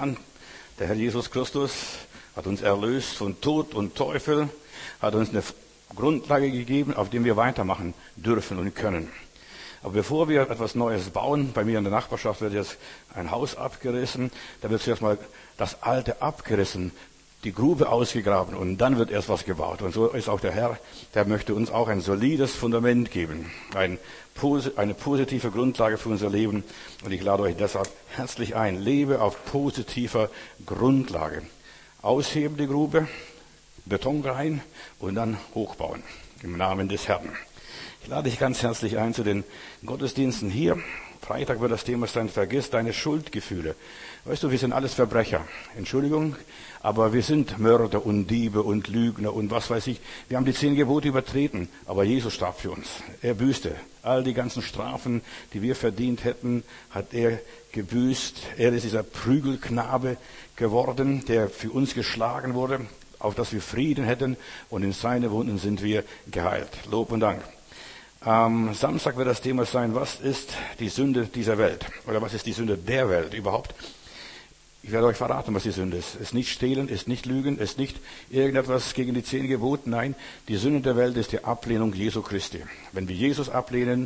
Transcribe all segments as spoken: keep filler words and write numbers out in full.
an. Der Herr Jesus Christus hat uns erlöst von Tod und Teufel, hat uns eine Grundlage gegeben, auf der wir weitermachen dürfen und können. Aber bevor wir etwas Neues bauen, bei mir in der Nachbarschaft wird jetzt ein Haus abgerissen, da wird zuerst mal das Alte abgerissen, die Grube ausgegraben und dann wird erst was gebaut. Und so ist auch der Herr, der möchte uns auch ein solides Fundament geben, ein, eine positive Grundlage für unser Leben. Und ich lade euch deshalb herzlich ein, lebe auf positiver Grundlage. Ausheben die Grube, Beton rein und dann hochbauen, im Namen des Herrn. Ich lade dich ganz herzlich ein zu den Gottesdiensten hier. Freitag wird das Thema sein, vergiss deine Schuldgefühle. Weißt du, wir sind alles Verbrecher. Entschuldigung, aber wir sind Mörder und Diebe und Lügner und was weiß ich. Wir haben die zehn Gebote übertreten, aber Jesus starb für uns. Er büßte. All die ganzen Strafen, die wir verdient hätten, hat er gebüßt. Er ist dieser Prügelknabe geworden, der für uns geschlagen wurde, auf dass wir Frieden hätten, und in seine Wunden sind wir geheilt. Lob und Dank. Am Samstag wird das Thema sein, was ist die Sünde dieser Welt? Oder was ist die Sünde der Welt überhaupt? Ich werde euch verraten, was die Sünde ist. Es ist nicht stehlen, es ist nicht lügen, es ist nicht irgendetwas gegen die zehn Gebote. Nein, die Sünde der Welt ist die Ablehnung Jesu Christi. Wenn wir Jesus ablehnen,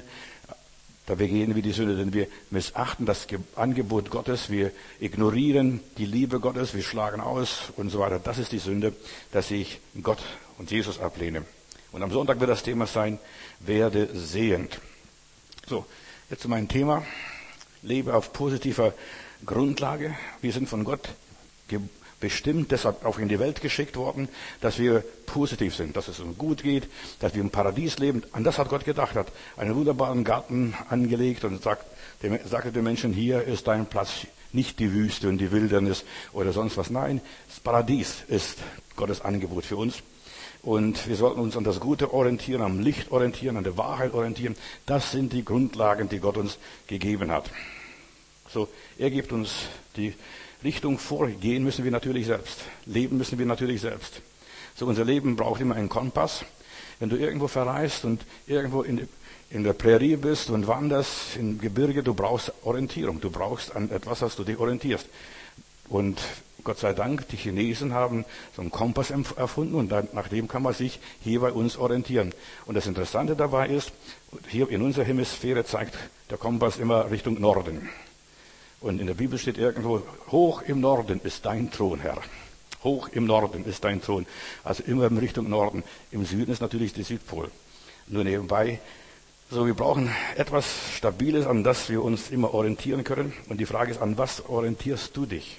da begehen wir die Sünde, denn wir missachten das Angebot Gottes, wir ignorieren die Liebe Gottes, wir schlagen aus und so weiter. Das ist die Sünde, dass ich Gott und Jesus ablehne. Und am Sonntag wird das Thema sein, werde sehend. So, jetzt zu meinem Thema. Lebe auf positiver Grundlage. Wir sind von Gott bestimmt, deshalb auch in die Welt geschickt worden, dass wir positiv sind, dass es uns gut geht, dass wir im Paradies leben. An das hat Gott gedacht, hat einen wunderbaren Garten angelegt und sagt, dem, sagte den Menschen, hier ist dein Platz, nicht die Wüste und die Wildernis oder sonst was. Nein, das Paradies ist Gottes Angebot für uns. Und wir sollten uns an das Gute orientieren, am Licht orientieren, an der Wahrheit orientieren. Das sind die Grundlagen, die Gott uns gegeben hat. So, er gibt uns die Richtung vor. Gehen müssen wir natürlich selbst. Leben müssen wir natürlich selbst. So, unser Leben braucht immer einen Kompass. Wenn du irgendwo verreist und irgendwo in, in der Prärie bist und wanderst im Gebirge, du brauchst Orientierung. Du brauchst an etwas, dass du dich orientierst. Und Gott sei Dank, die Chinesen haben so einen Kompass erfunden und dann, nach dem kann man sich hier bei uns orientieren. Und das Interessante dabei ist, hier in unserer Hemisphäre zeigt der Kompass immer Richtung Norden. Und in der Bibel steht irgendwo, hoch im Norden ist dein Thron, Herr. Hoch im Norden ist dein Thron. Also immer in Richtung Norden. Im Süden ist natürlich der Südpol. Nur nebenbei. So, wir brauchen etwas Stabiles, an das wir uns immer orientieren können. Und die Frage ist, an was orientierst du dich?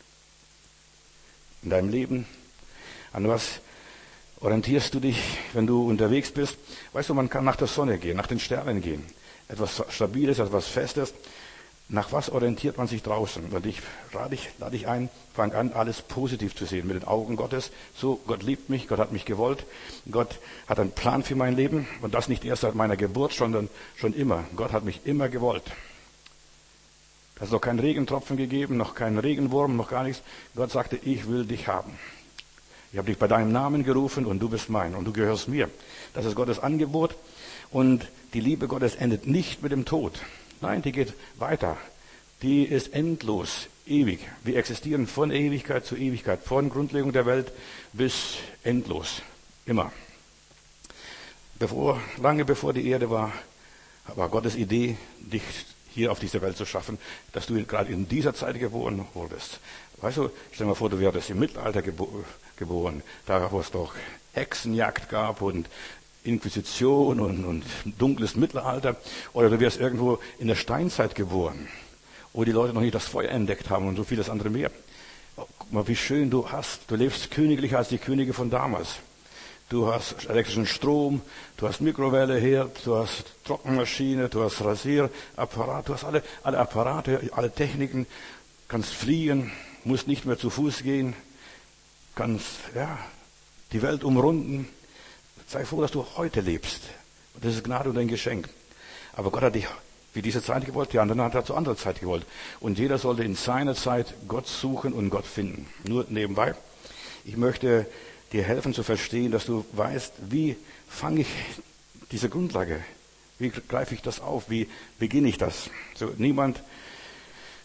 In deinem Leben? An was orientierst du dich, wenn du unterwegs bist? Weißt du, man kann nach der Sonne gehen, nach den Sternen gehen. Etwas Stabiles, etwas Festes. Nach was orientiert man sich draußen? Und ich lade dich, lade dich ein, fang an, alles positiv zu sehen, mit den Augen Gottes. So, Gott liebt mich, Gott hat mich gewollt, Gott hat einen Plan für mein Leben. Und das nicht erst seit meiner Geburt, sondern schon immer. Gott hat mich immer gewollt. Es hat noch keinen Regentropfen gegeben, noch keinen Regenwurm, noch gar nichts. Gott sagte, ich will dich haben. Ich habe dich bei deinem Namen gerufen und du bist mein und du gehörst mir. Das ist Gottes Angebot. Und die Liebe Gottes endet nicht mit dem Tod. Nein, die geht weiter. Die ist endlos, ewig. Wir existieren von Ewigkeit zu Ewigkeit, von Grundlegung der Welt bis endlos. Immer. Bevor, lange bevor die Erde war, war Gottes Idee, dich hier auf dieser Welt zu schaffen, dass du gerade in dieser Zeit geboren wurdest. Weißt du, stell dir mal vor, du wärst im Mittelalter gebo- geboren, da wo es doch Hexenjagd gab und Inquisition und, und dunkles Mittelalter, oder du wärst irgendwo in der Steinzeit geboren, wo die Leute noch nicht das Feuer entdeckt haben und so vieles andere mehr. Guck mal, wie schön du hast. Du lebst königlicher als die Könige von damals. Du hast elektrischen Strom, du hast Mikrowelle, Herd, du hast Trockenmaschine, du hast Rasierapparat, du hast alle, alle Apparate, alle Techniken, kannst fliegen, musst nicht mehr zu Fuß gehen, kannst, ja, die Welt umrunden. Sei froh, dass du heute lebst. Das ist Gnade und ein Geschenk. Aber Gott hat dich wie diese Zeit gewollt, die anderen hat er zu anderer Zeit gewollt. Und jeder sollte in seiner Zeit Gott suchen und Gott finden. Nur nebenbei, ich möchte dir helfen zu verstehen, dass du weißt, wie fange ich diese Grundlage, wie greife ich das auf, wie beginne ich das. So, niemand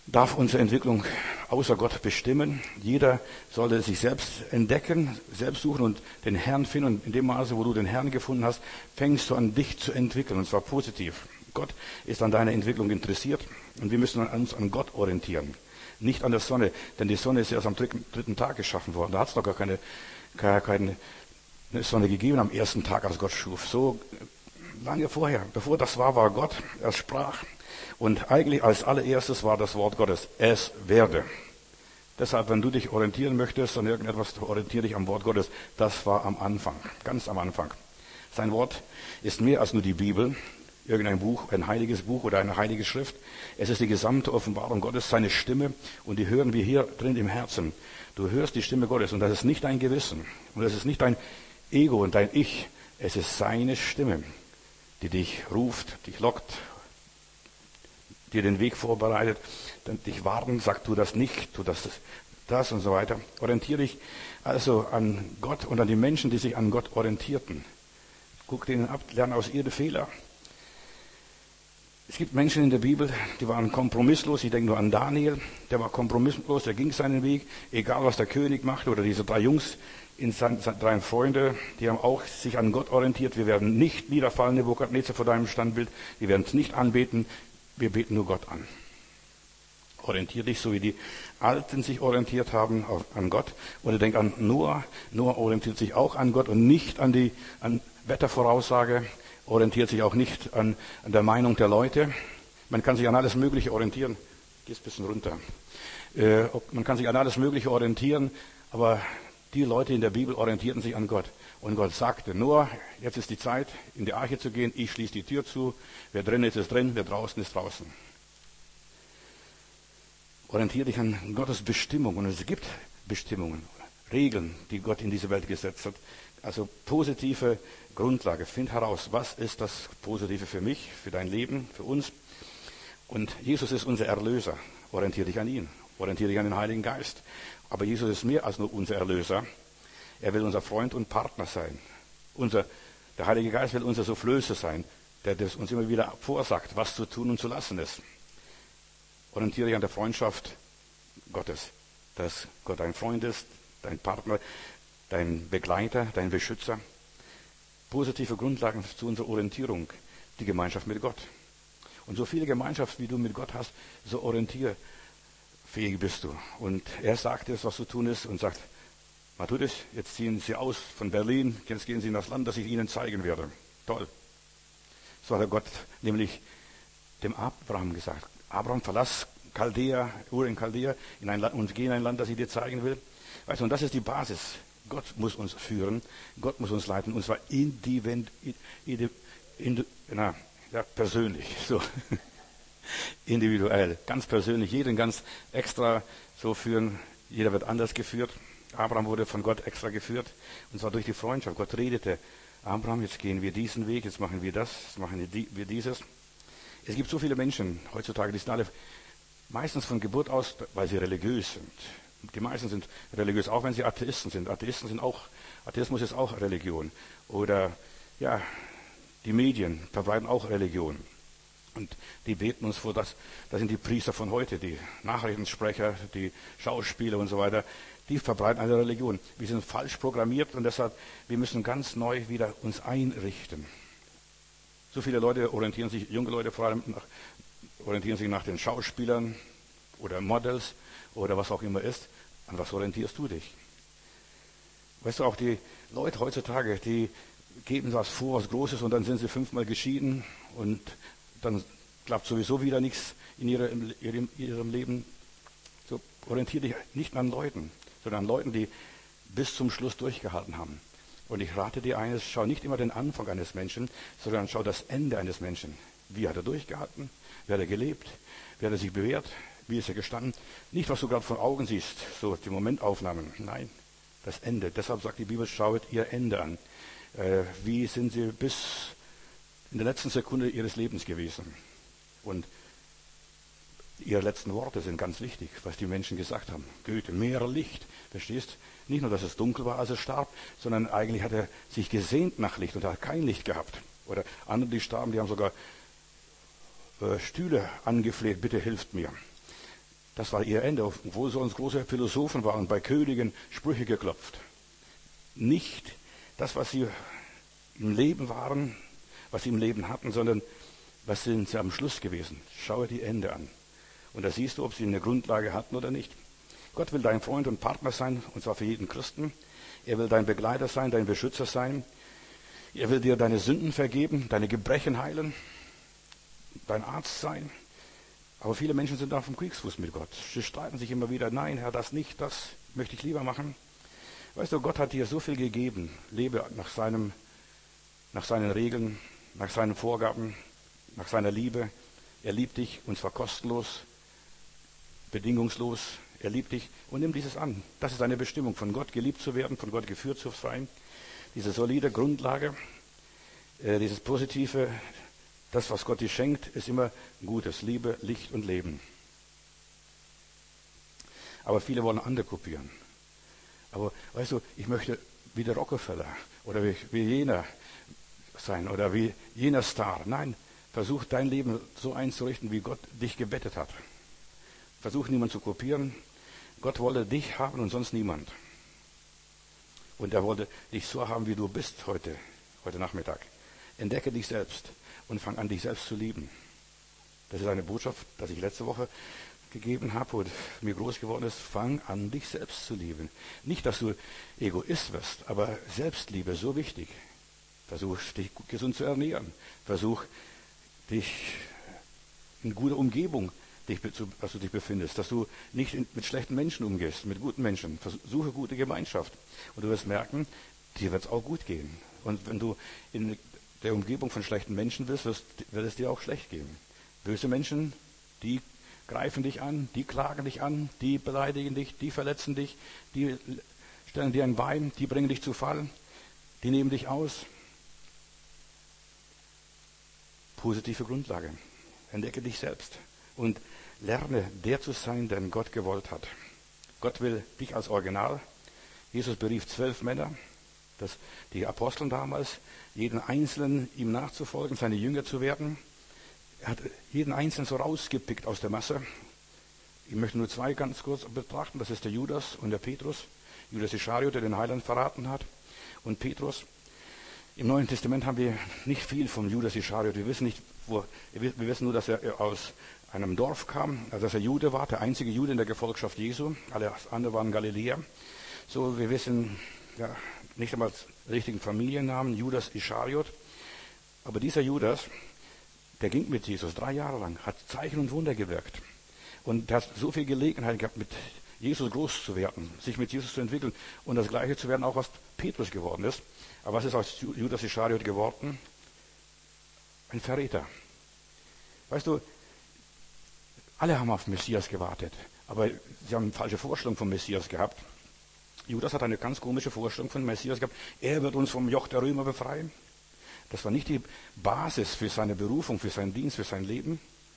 darf unsere Entwicklung außer Gott bestimmen. Jeder sollte sich selbst entdecken, selbst suchen und den Herrn finden. Und in dem Maße, wo du den Herrn gefunden hast, fängst du an, dich zu entwickeln, und zwar positiv. Gott ist an deiner Entwicklung interessiert und wir müssen uns an Gott orientieren. Nicht an der Sonne, denn die Sonne ist erst am dritten, dritten Tag geschaffen worden. Da hat es doch gar keine, keine, keine Sonne gegeben am ersten Tag, als Gott schuf. So lange vorher, bevor das war, war Gott, er sprach. Und eigentlich als allererstes war das Wort Gottes, es werde. Deshalb, wenn du dich orientieren möchtest an irgendetwas, orientiere dich am Wort Gottes. Das war am Anfang, ganz am Anfang. Sein Wort ist mehr als nur die Bibel, irgendein Buch, ein heiliges Buch oder eine heilige Schrift. Es ist die gesamte Offenbarung Gottes, seine Stimme, und die hören wir hier drin im Herzen. Du hörst die Stimme Gottes und das ist nicht dein Gewissen und das ist nicht dein Ego und dein Ich. Es ist seine Stimme, die dich ruft, dich lockt, dir den Weg vorbereitet, dich warnt, sagt, tu das nicht, tu das, das und so weiter. Orientiere dich also an Gott und an die Menschen, die sich an Gott orientierten. Guck denen ab, lerne aus ihren Fehlern. Es gibt Menschen in der Bibel, die waren kompromisslos. Ich denke nur an Daniel, der war kompromisslos, der ging seinen Weg, egal was der König machte, oder diese drei Jungs, in seinen, seine drei Freunde, die haben auch sich an Gott orientiert. Wir werden nicht niederfallen, Nebukadnezar, vor deinem Standbild. Wir werden es nicht anbeten. Wir beten nur Gott an. Orientier dich, so wie die Alten sich orientiert haben, an Gott. Oder denk an Noah. Noah orientiert sich auch an Gott und nicht an die an Wettervoraussage. Orientiert sich auch nicht an, an der Meinung der Leute. Man kann sich an alles Mögliche orientieren. Gehst ein bisschen runter. Äh, man kann sich an alles Mögliche orientieren, aber die Leute in der Bibel orientierten sich an Gott. Und Gott sagte, Noah, jetzt ist die Zeit, in die Arche zu gehen. Ich schließe die Tür zu. Wer drin ist, ist drin. Wer draußen ist, draußen. Orientiere dich an Gottes Bestimmung. Und es gibt Bestimmungen, Regeln, die Gott in diese Welt gesetzt hat. Also positive Grundlage. Find heraus, was ist das Positive für mich, für dein Leben, für uns. Und Jesus ist unser Erlöser. Orientiere dich an ihn. Orientiere dich an den Heiligen Geist. Aber Jesus ist mehr als nur unser Erlöser. Er will unser Freund und Partner sein. Unser, der Heilige Geist will unser Soufflöse sein, der das uns immer wieder vorsagt, was zu tun und zu lassen ist. Orientiere dich an der Freundschaft Gottes, dass Gott dein Freund ist, dein Partner, dein Begleiter, dein Beschützer. Positive Grundlagen zu unserer Orientierung, die Gemeinschaft mit Gott. Und so viele Gemeinschaft, wie du mit Gott hast, so orientierfähig bist du. Und er sagt es, was zu tun ist, und sagt, Matthäus, jetzt ziehen Sie aus von Berlin, jetzt gehen Sie in das Land, das ich Ihnen zeigen werde. Toll. So hat der Gott nämlich dem Abraham gesagt. Abraham, verlass Chaldea, Ur in Chaldea, in ein Land, und geh in ein Land, das ich dir zeigen will. Weißt du, und das ist die Basis. Gott muss uns führen, Gott muss uns leiten, und zwar individuell, na, ja, persönlich, so. Individuell, ganz persönlich, jeden ganz extra so führen. Jeder wird anders geführt. Abraham wurde von Gott extra geführt, und zwar durch die Freundschaft. Gott redete, Abraham, jetzt gehen wir diesen Weg, jetzt machen wir das, jetzt machen wir dieses. Es gibt so viele Menschen heutzutage, die sind alle meistens von Geburt aus, weil sie religiös sind. Die meisten sind religiös, auch wenn sie Atheisten sind. Atheisten sind auch, Atheismus ist auch Religion. Oder, ja, die Medien verbreiten auch Religion. Und die beten uns vor, das, das sind die Priester von heute, die Nachrichtensprecher, die Schauspieler und so weiter. Die verbreiten eine Religion. Wir sind falsch programmiert und deshalb, wir müssen ganz neu wieder uns einrichten. So viele Leute orientieren sich, junge Leute vor allem, nach, orientieren sich nach den Schauspielern oder Models oder was auch immer ist. An was orientierst du dich? Weißt du, auch die Leute heutzutage, die geben was vor, was Großes, und dann sind sie fünfmal geschieden und dann klappt sowieso wieder nichts in ihrem, ihrem, ihrem Leben. So, orientiere dich nicht an Leuten, sondern an Leuten, die bis zum Schluss durchgehalten haben. Und ich rate dir eines, schau nicht immer den Anfang eines Menschen, sondern schau das Ende eines Menschen. Wie hat er durchgehalten? Wie hat er gelebt? Wie hat er sich bewährt? Wie ist er gestanden? Nicht, was du gerade vor Augen siehst, so die Momentaufnahmen. Nein, das Ende. Deshalb sagt die Bibel, schaut ihr Ende an. Äh, wie sind sie bis in der letzten Sekunde ihres Lebens gewesen? Und ihre letzten Worte sind ganz wichtig, was die Menschen gesagt haben. Goethe, mehr Licht. Verstehst? Nicht nur, dass es dunkel war, als er starb, sondern eigentlich hat er sich gesehnt nach Licht und hat kein Licht gehabt. Oder andere, die starben, die haben sogar äh, Stühle angefleht, bitte hilft mir. Das war ihr Ende, obwohl sie uns große Philosophen waren, bei Königen Sprüche geklopft. Nicht das, was sie im Leben waren, was sie im Leben hatten, sondern was sind sie am Schluss gewesen. Schaue die Ende an. Und da siehst du, ob sie eine Grundlage hatten oder nicht. Gott will dein Freund und Partner sein, und zwar für jeden Christen. Er will dein Begleiter sein, dein Beschützer sein. Er will dir deine Sünden vergeben, deine Gebrechen heilen, dein Arzt sein. Aber viele Menschen sind auf dem Kriegsfuß mit Gott. Sie streiten sich immer wieder, nein, Herr, das nicht, das möchte ich lieber machen. Weißt du, Gott hat dir so viel gegeben. Lebe nach seinem, nach seinen Regeln, nach seinen Vorgaben, nach seiner Liebe. Er liebt dich, und zwar kostenlos, bedingungslos. Er liebt dich und nimm dieses an. Das ist eine Bestimmung, von Gott geliebt zu werden, von Gott geführt zu sein. Diese solide Grundlage, äh, dieses Positive, das, was Gott dir schenkt, ist immer Gutes, Liebe, Licht und Leben. Aber viele wollen andere kopieren. Aber weißt du, ich möchte wie der Rockefeller oder wie, wie jener sein oder wie jener Star. Nein, versuch dein Leben so einzurichten, wie Gott dich gebettet hat. Versuch niemand zu kopieren. Gott wollte dich haben und sonst niemand. Und er wollte dich so haben, wie du bist heute, heute Nachmittag. Entdecke dich selbst und fang an, dich selbst zu lieben. Das ist eine Botschaft, die ich letzte Woche gegeben habe und mir groß geworden ist. Fang an, dich selbst zu lieben. Nicht, dass du Egoist wirst, aber Selbstliebe ist so wichtig. Versuch, dich gesund zu ernähren. Versuch, dich in guter Umgebung, dich, dass du dich befindest. Dass du nicht mit schlechten Menschen umgehst, mit guten Menschen. Versuche gute Gemeinschaft. Und du wirst merken, dir wird es auch gut gehen. Und wenn du in der Umgebung von schlechten Menschen bist, wird es dir auch schlecht gehen. Böse Menschen, die greifen dich an, die klagen dich an, die beleidigen dich, die verletzen dich, die stellen dir ein Bein, die bringen dich zu Fall, die nehmen dich aus. Positive Grundlage. Entdecke dich selbst und lerne, der zu sein, den Gott gewollt hat. Gott will dich als Original. Jesus berief zwölf Männer, das, die Aposteln damals, jeden Einzelnen ihm nachzufolgen, seine Jünger zu werden. Er hat jeden Einzelnen so rausgepickt aus der Masse. Ich möchte nur zwei ganz kurz betrachten. Das ist der Judas und der Petrus. Judas Ischariot, der den Heiland verraten hat. Und Petrus. Im Neuen Testament haben wir nicht viel von Judas Ischariot. Wir wissen nicht, wo, wir wissen nur, dass er aus einem Dorf kam, also dass er Jude war, der einzige Jude in der Gefolgschaft Jesu. Alle anderen waren Galiläer. So, wir wissen ja, nicht einmal den richtigen Familiennamen, Judas Ischariot. Aber dieser Judas, der ging mit Jesus drei Jahre lang, hat Zeichen und Wunder gewirkt. Und der hat so viel Gelegenheit gehabt, mit Jesus groß zu werden, sich mit Jesus zu entwickeln und das Gleiche zu werden, auch was Petrus geworden ist. Aber was ist aus Judas Ischariot geworden? Ein Verräter. Weißt du, alle haben auf Messias gewartet, aber sie haben eine falsche Vorstellung vom Messias gehabt. Judas hat eine ganz komische Vorstellung von Messias gehabt. Er wird uns vom Joch der Römer befreien. Das war nicht die Basis für seine Berufung, für seinen Dienst, für sein Leben.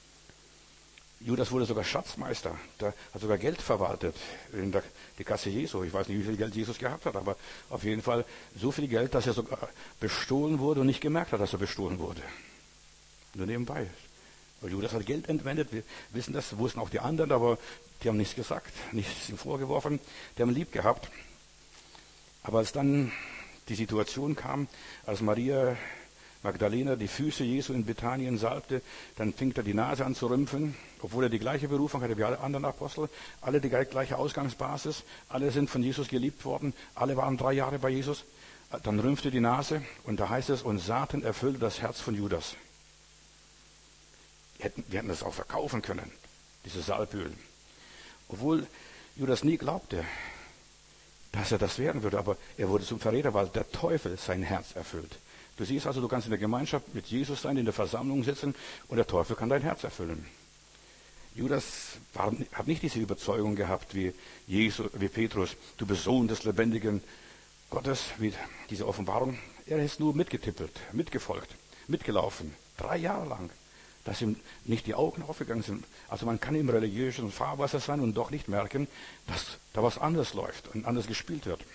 Judas wurde sogar Schatzmeister. Der hat sogar Geld verwaltet in der die Kasse Jesu. Ich weiß nicht, wie viel Geld Jesus gehabt hat, aber auf jeden Fall so viel Geld, dass er sogar bestohlen wurde und nicht gemerkt hat, dass er bestohlen wurde. Nur nebenbei. Weil Judas hat Geld entwendet. Wir wissen das, wussten auch die anderen, aber die haben nichts gesagt, nichts ihm vorgeworfen. Die haben ihn lieb gehabt. Aber als dann die Situation kam, als Maria Magdalena die Füße Jesu in Bethanien salbte, dann fing er die Nase an zu rümpfen, obwohl er die gleiche Berufung hatte wie alle anderen Apostel, alle die gleiche Ausgangsbasis, alle sind von Jesus geliebt worden, alle waren drei Jahre bei Jesus. Dann rümpfte die Nase und da heißt es, und Satan erfüllte das Herz von Judas. Wir hätten, wir hätten das auch verkaufen können, dieses Salböl. Obwohl Judas nie glaubte, dass er das werden würde, aber er wurde zum Verräter, weil der Teufel sein Herz erfüllt. Du siehst also, du kannst in der Gemeinschaft mit Jesus sein, in der Versammlung sitzen und der Teufel kann dein Herz erfüllen. Judas war, hat nicht diese Überzeugung gehabt wie Jesus, wie Petrus, du bist Sohn des lebendigen Gottes, wie diese Offenbarung. Er ist nur mitgetippelt, mitgefolgt, mitgelaufen, drei Jahre lang, dass ihm nicht die Augen aufgegangen sind. Also man kann im religiösen Fahrwasser sein und doch nicht merken, dass da was anderes läuft und anders gespielt wird.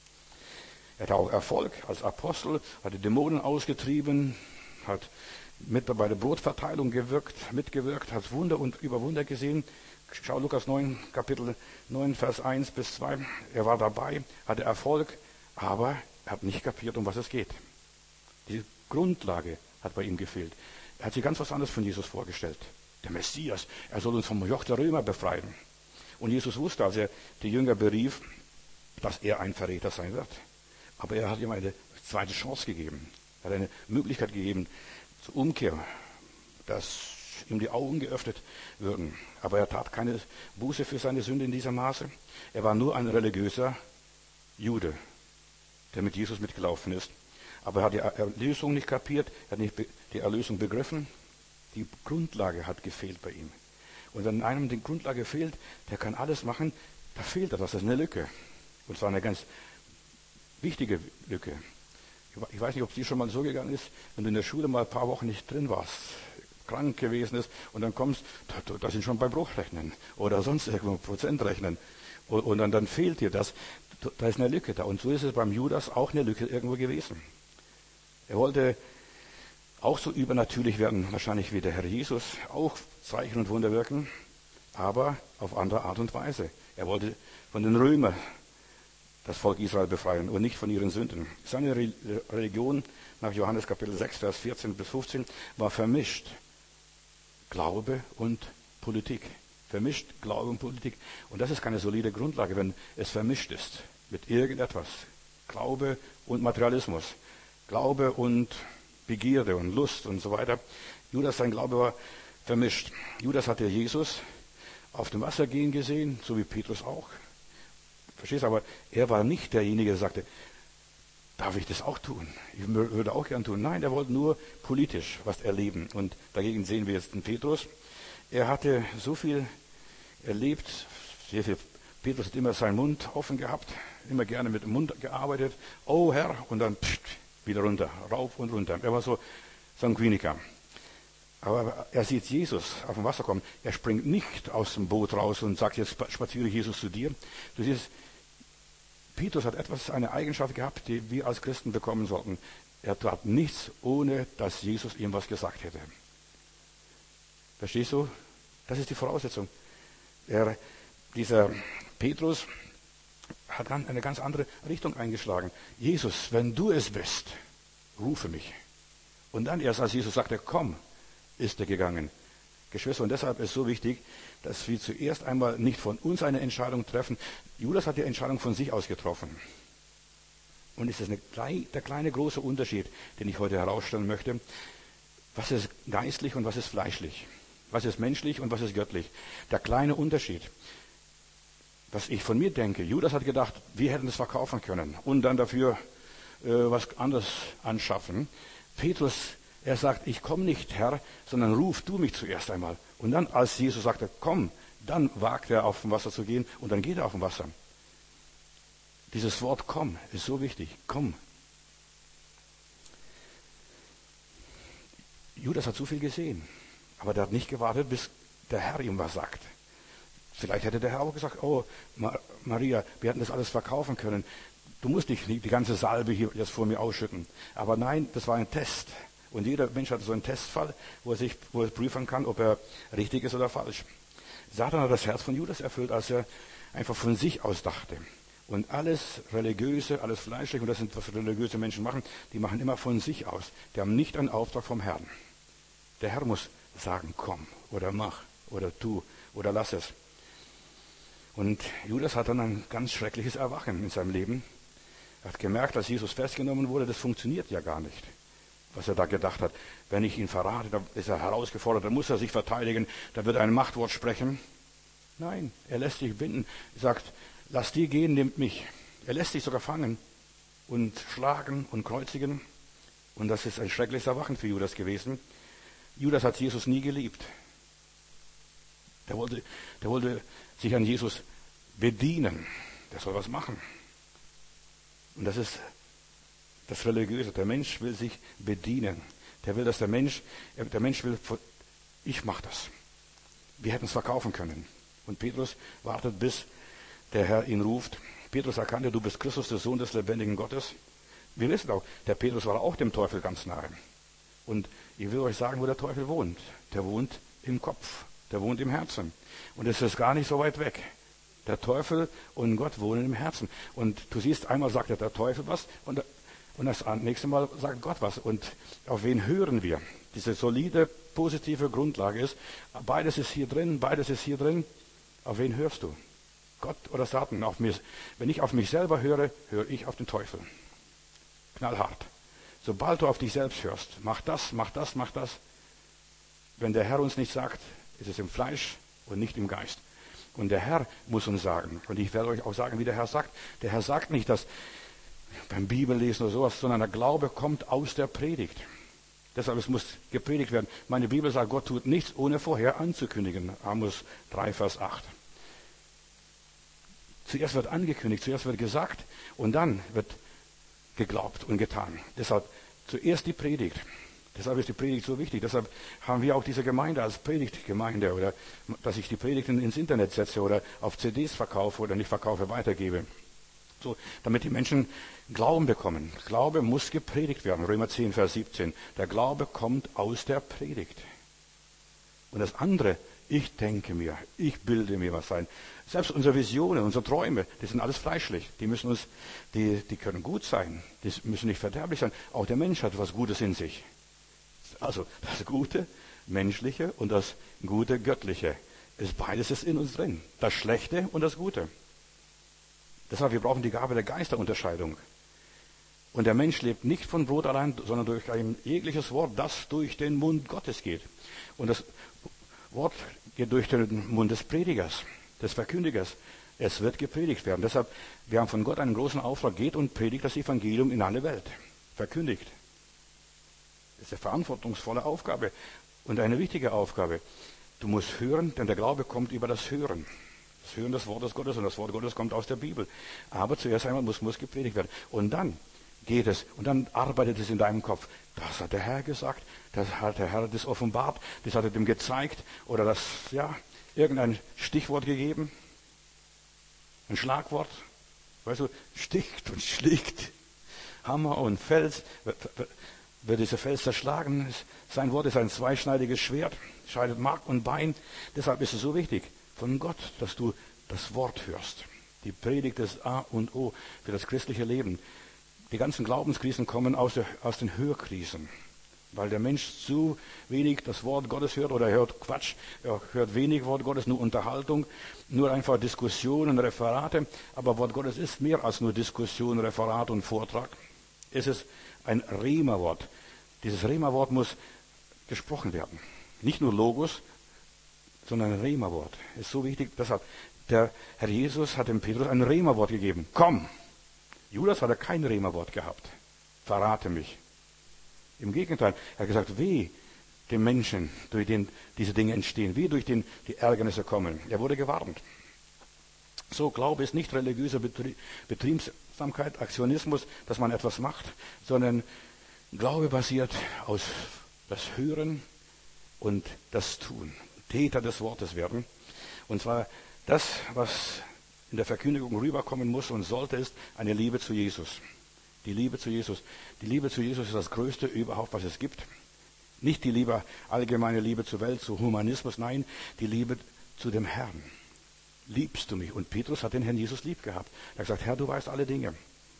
Er hatte auch Erfolg als Apostel, hat die Dämonen ausgetrieben, hat mit bei der Brotverteilung gewirkt, mitgewirkt, hat Wunder und über Wunder gesehen. Schau Lukas neun, Kapitel neun, Vers eins bis zwei. Er war dabei, hatte Erfolg, aber er hat nicht kapiert, um was es geht. Die Grundlage hat bei ihm gefehlt. Er hat sich ganz was anderes von Jesus vorgestellt. Der Messias, er soll uns vom Joch der Römer befreien. Und Jesus wusste, als er die Jünger berief, dass er ein Verräter sein wird. Aber er hat ihm eine zweite Chance gegeben. Er hat eine Möglichkeit gegeben zur Umkehr, dass ihm die Augen geöffnet würden. Aber er tat keine Buße für seine Sünde in diesem Maße. Er war nur ein religiöser Jude, der mit Jesus mitgelaufen ist. Aber er hat die Erlösung nicht kapiert, er hat nicht die Erlösung begriffen. Die Grundlage hat gefehlt bei ihm. Und wenn einem die Grundlage fehlt, der kann alles machen, da fehlt etwas, das ist eine Lücke. Und zwar eine ganz wichtige Lücke. Ich weiß nicht, ob es dir schon mal so gegangen ist, wenn du in der Schule mal ein paar Wochen nicht drin warst, krank gewesen ist und dann kommst, da, da sind schon bei Bruchrechnen oder sonst irgendwo Prozentrechnen und, und dann, dann fehlt dir das. Da ist eine Lücke da. Und so ist es beim Judas auch eine Lücke irgendwo gewesen. Er wollte auch so übernatürlich werden, wahrscheinlich wie der Herr Jesus, auch Zeichen und Wunder wirken, aber auf andere Art und Weise. Er wollte von den Römern das Volk Israel befreien und nicht von ihren Sünden. Seine Religion nach Johannes Kapitel sechs, Vers vierzehn bis fünfzehn war vermischt. Glaube und Politik. Vermischt Glaube und Politik. Und das ist keine solide Grundlage, wenn es vermischt ist mit irgendetwas. Glaube und Materialismus. Glaube und Begierde und Lust und so weiter. Judas, sein Glaube war vermischt. Judas hatte Jesus auf dem Wasser gehen gesehen, so wie Petrus auch. Verstehst du? Aber er war nicht derjenige, der sagte, darf ich das auch tun? Ich würde auch gern tun. Nein, er wollte nur politisch was erleben. Und dagegen sehen wir jetzt den Petrus. Er hatte so viel erlebt, sehr viel. Petrus hat immer seinen Mund offen gehabt, immer gerne mit dem Mund gearbeitet. Oh Herr, und dann pst, wieder runter, rauf und runter. Er war so Sanguiniker. Aber er sieht Jesus auf dem Wasser kommen. Er springt nicht aus dem Boot raus und sagt, jetzt spaziere Jesus zu dir. Du siehst, Petrus hat etwas, eine Eigenschaft gehabt, die wir als Christen bekommen sollten. Er tat nichts, ohne dass Jesus ihm was gesagt hätte. Verstehst du? Das ist die Voraussetzung. Er, dieser Petrus hat dann eine ganz andere Richtung eingeschlagen. Jesus, wenn du es bist, rufe mich. Und dann erst, als Jesus sagte, komm, ist er gegangen. Geschwister, und deshalb ist es so wichtig, dass wir zuerst einmal nicht von uns eine Entscheidung treffen. Judas hat die Entscheidung von sich aus getroffen. Und es ist eine, der kleine große Unterschied, den ich heute herausstellen möchte. Was ist geistlich und was ist fleischlich? Was ist menschlich und was ist göttlich? Der kleine Unterschied. Was ich von mir denke, Judas hat gedacht, wir hätten es verkaufen können und dann dafür äh, was anderes anschaffen. Petrus, er sagt, ich komme nicht, Herr, sondern ruf du mich zuerst einmal. Und dann, als Jesus sagte, komm, dann wagt er auf dem Wasser zu gehen und dann geht er auf dem Wasser. Dieses Wort komm ist so wichtig. Komm. Judas hat zu viel gesehen, aber der hat nicht gewartet, bis der Herr ihm was sagt. Vielleicht hätte der Herr auch gesagt, oh Maria, wir hätten das alles verkaufen können. Du musst nicht die ganze Salbe hier jetzt vor mir ausschütten. Aber nein, das war ein Test. Und jeder Mensch hat so einen Testfall, wo er sich wo er prüfen kann, ob er richtig ist oder falsch. Satan hat das Herz von Judas erfüllt, als er einfach von sich aus dachte. Und alles Religiöse, alles Fleischliche, und das sind, was religiöse Menschen machen, die machen immer von sich aus. Die haben nicht einen Auftrag vom Herrn. Der Herr muss sagen, komm, oder mach, oder tu, oder lass es. Und Judas hat dann ein ganz schreckliches Erwachen in seinem Leben. Er hat gemerkt, als Jesus festgenommen wurde, das funktioniert ja gar nicht, was er da gedacht hat. Wenn ich ihn verrate, dann ist er herausgefordert, dann muss er sich verteidigen, da wird er ein Machtwort sprechen. Nein, er lässt sich binden, er sagt, lass die gehen, nimmt mich. Er lässt sich sogar fangen und schlagen und kreuzigen. Und das ist ein schreckliches Erwachen für Judas gewesen. Judas hat Jesus nie geliebt. Der wollte, der wollte sich an Jesus bedienen. Der soll was machen. Und das ist das Religiöse. Der Mensch will sich bedienen. Der will, dass der Mensch, der Mensch will, ich mache das. Wir hätten es verkaufen können. Und Petrus wartet, bis der Herr ihn ruft. Petrus erkannte, du bist Christus, der Sohn des lebendigen Gottes. Wir wissen auch, der Petrus war auch dem Teufel ganz nahe. Und ich will euch sagen, wo der Teufel wohnt. Der wohnt im Kopf. Der wohnt im Herzen. Und es ist gar nicht so weit weg. Der Teufel und Gott wohnen im Herzen. Und du siehst, einmal sagt der Teufel was und, und das nächste Mal sagt Gott was. Und auf wen hören wir? Diese solide, positive Grundlage ist, beides ist hier drin, beides ist hier drin. Auf wen hörst du? Gott oder Satan? Auf mich. Wenn ich auf mich selber höre, höre ich auf den Teufel. Knallhart. Sobald du auf dich selbst hörst, mach das, mach das, mach das. Wenn der Herr uns nicht sagt, ist es im Fleisch und nicht im Geist. Und der Herr muss uns sagen. Und ich werde euch auch sagen, wie der Herr sagt. Der Herr sagt nicht, dass beim Bibellesen oder sowas, sondern der Glaube kommt aus der Predigt. Deshalb, es muss gepredigt werden. Meine Bibel sagt, Gott tut nichts, ohne vorher anzukündigen. Amos drei, Vers acht. Zuerst wird angekündigt, zuerst wird gesagt und dann wird geglaubt und getan. Deshalb zuerst die Predigt. Deshalb ist die Predigt so wichtig. Deshalb haben wir auch diese Gemeinde als Predigtgemeinde oder dass ich die Predigten ins Internet setze oder auf C Ds verkaufe oder nicht verkaufe, weitergebe. So, damit die Menschen Glauben bekommen. Glaube muss gepredigt werden. Römer zehn, Vers siebzehn. Der Glaube kommt aus der Predigt. Und das andere, ich denke mir, ich bilde mir was ein. Selbst unsere Visionen, unsere Träume, die sind alles fleischlich. Die müssen uns, die, die können gut sein. Die müssen nicht verderblich sein. Auch der Mensch hat was Gutes in sich. Also das Gute, Menschliche und das Gute, Göttliche. Ist beides ist in uns drin. Das Schlechte und das Gute. Deshalb, wir brauchen die Gabe der Geisterunterscheidung. Und der Mensch lebt nicht von Brot allein, sondern durch ein jegliches Wort, das durch den Mund Gottes geht. Und das Wort geht durch den Mund des Predigers, des Verkündigers. Es wird gepredigt werden. Deshalb, wir haben von Gott einen großen Auftrag, geht und predigt das Evangelium in alle Welt. Verkündigt. Das ist eine verantwortungsvolle Aufgabe und eine wichtige Aufgabe. Du musst hören, denn der Glaube kommt über das Hören. Das Hören des Wortes Gottes und das Wort Gottes kommt aus der Bibel. Aber zuerst einmal muss, muss gepredigt werden. Und dann geht es und dann arbeitet es in deinem Kopf. Das hat der Herr gesagt, das hat der Herr das offenbart, das hat er dem gezeigt oder das, ja, irgendein Stichwort gegeben, ein Schlagwort. Weißt du, sticht und schlägt, Hammer und Fels. Wird dieser Fels zerschlagen, sein Wort ist ein zweischneidiges Schwert, scheidet Mark und Bein. Deshalb ist es so wichtig von Gott, dass du das Wort hörst. Die Predigt ist A und O für das christliche Leben. Die ganzen Glaubenskrisen kommen aus, der, aus den Hörkrisen, weil der Mensch zu wenig das Wort Gottes hört oder er hört Quatsch, er hört wenig Wort Gottes, nur Unterhaltung, nur einfach Diskussionen, Referate. Aber Wort Gottes ist mehr als nur Diskussion, Referat und Vortrag. Es ist ein Rema-Wort. Dieses Rema-Wort muss gesprochen werden. Nicht nur Logos, sondern ein Rema-Wort. Ist so wichtig. Deshalb, der Herr Jesus hat dem Petrus ein Rema-Wort gegeben. Komm! Judas hat er kein Rema-Wort gehabt. Verrate mich. Im Gegenteil, er hat gesagt, weh dem Menschen, durch den diese Dinge entstehen, weh durch den die Ärgernisse kommen. Er wurde gewarnt. So, Glaube ist nicht religiöse Betriebsamkeit, Aktionismus, dass man etwas macht, sondern Glaube basiert aus das Hören und das Tun. Täter des Wortes werden. Und zwar das, was in der Verkündigung rüberkommen muss und sollte, ist eine Liebe zu Jesus. Die Liebe zu Jesus. Die Liebe zu Jesus ist das Größte überhaupt, was es gibt. Nicht die Liebe, allgemeine Liebe zur Welt, zu Humanismus, nein, die Liebe zu dem Herrn. Liebst du mich? Und Petrus hat den Herrn Jesus lieb gehabt. Er hat gesagt, Herr, du weißt alle Dinge.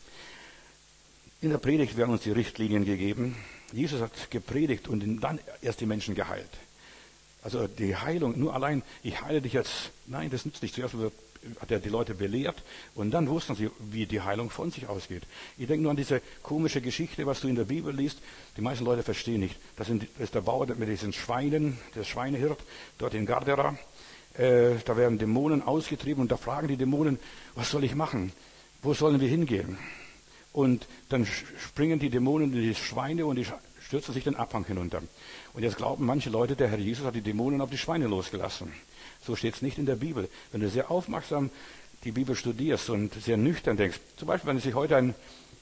In der Predigt werden uns die Richtlinien gegeben. Jesus hat gepredigt und dann erst die Menschen geheilt. Also die Heilung, nur allein, ich heile dich jetzt, nein, das nützt nicht. Zuerst hat er die Leute belehrt und dann wussten sie, wie die Heilung von sich ausgeht. Ich denke nur an diese komische Geschichte, was du in der Bibel liest. Die meisten Leute verstehen nicht. Das ist der Bauer mit diesen Schweinen, der Schweinehirt, dort in Gardera. Äh, da werden Dämonen ausgetrieben und da fragen die Dämonen, was soll ich machen? Wo sollen wir hingehen? Und dann springen die Dämonen in die Schweine und die stürzen sich den Abhang hinunter. Und jetzt glauben manche Leute, der Herr Jesus hat die Dämonen auf die Schweine losgelassen. So steht es nicht in der Bibel. Wenn du sehr aufmerksam die Bibel studierst und sehr nüchtern denkst, zum Beispiel, wenn sich heute ein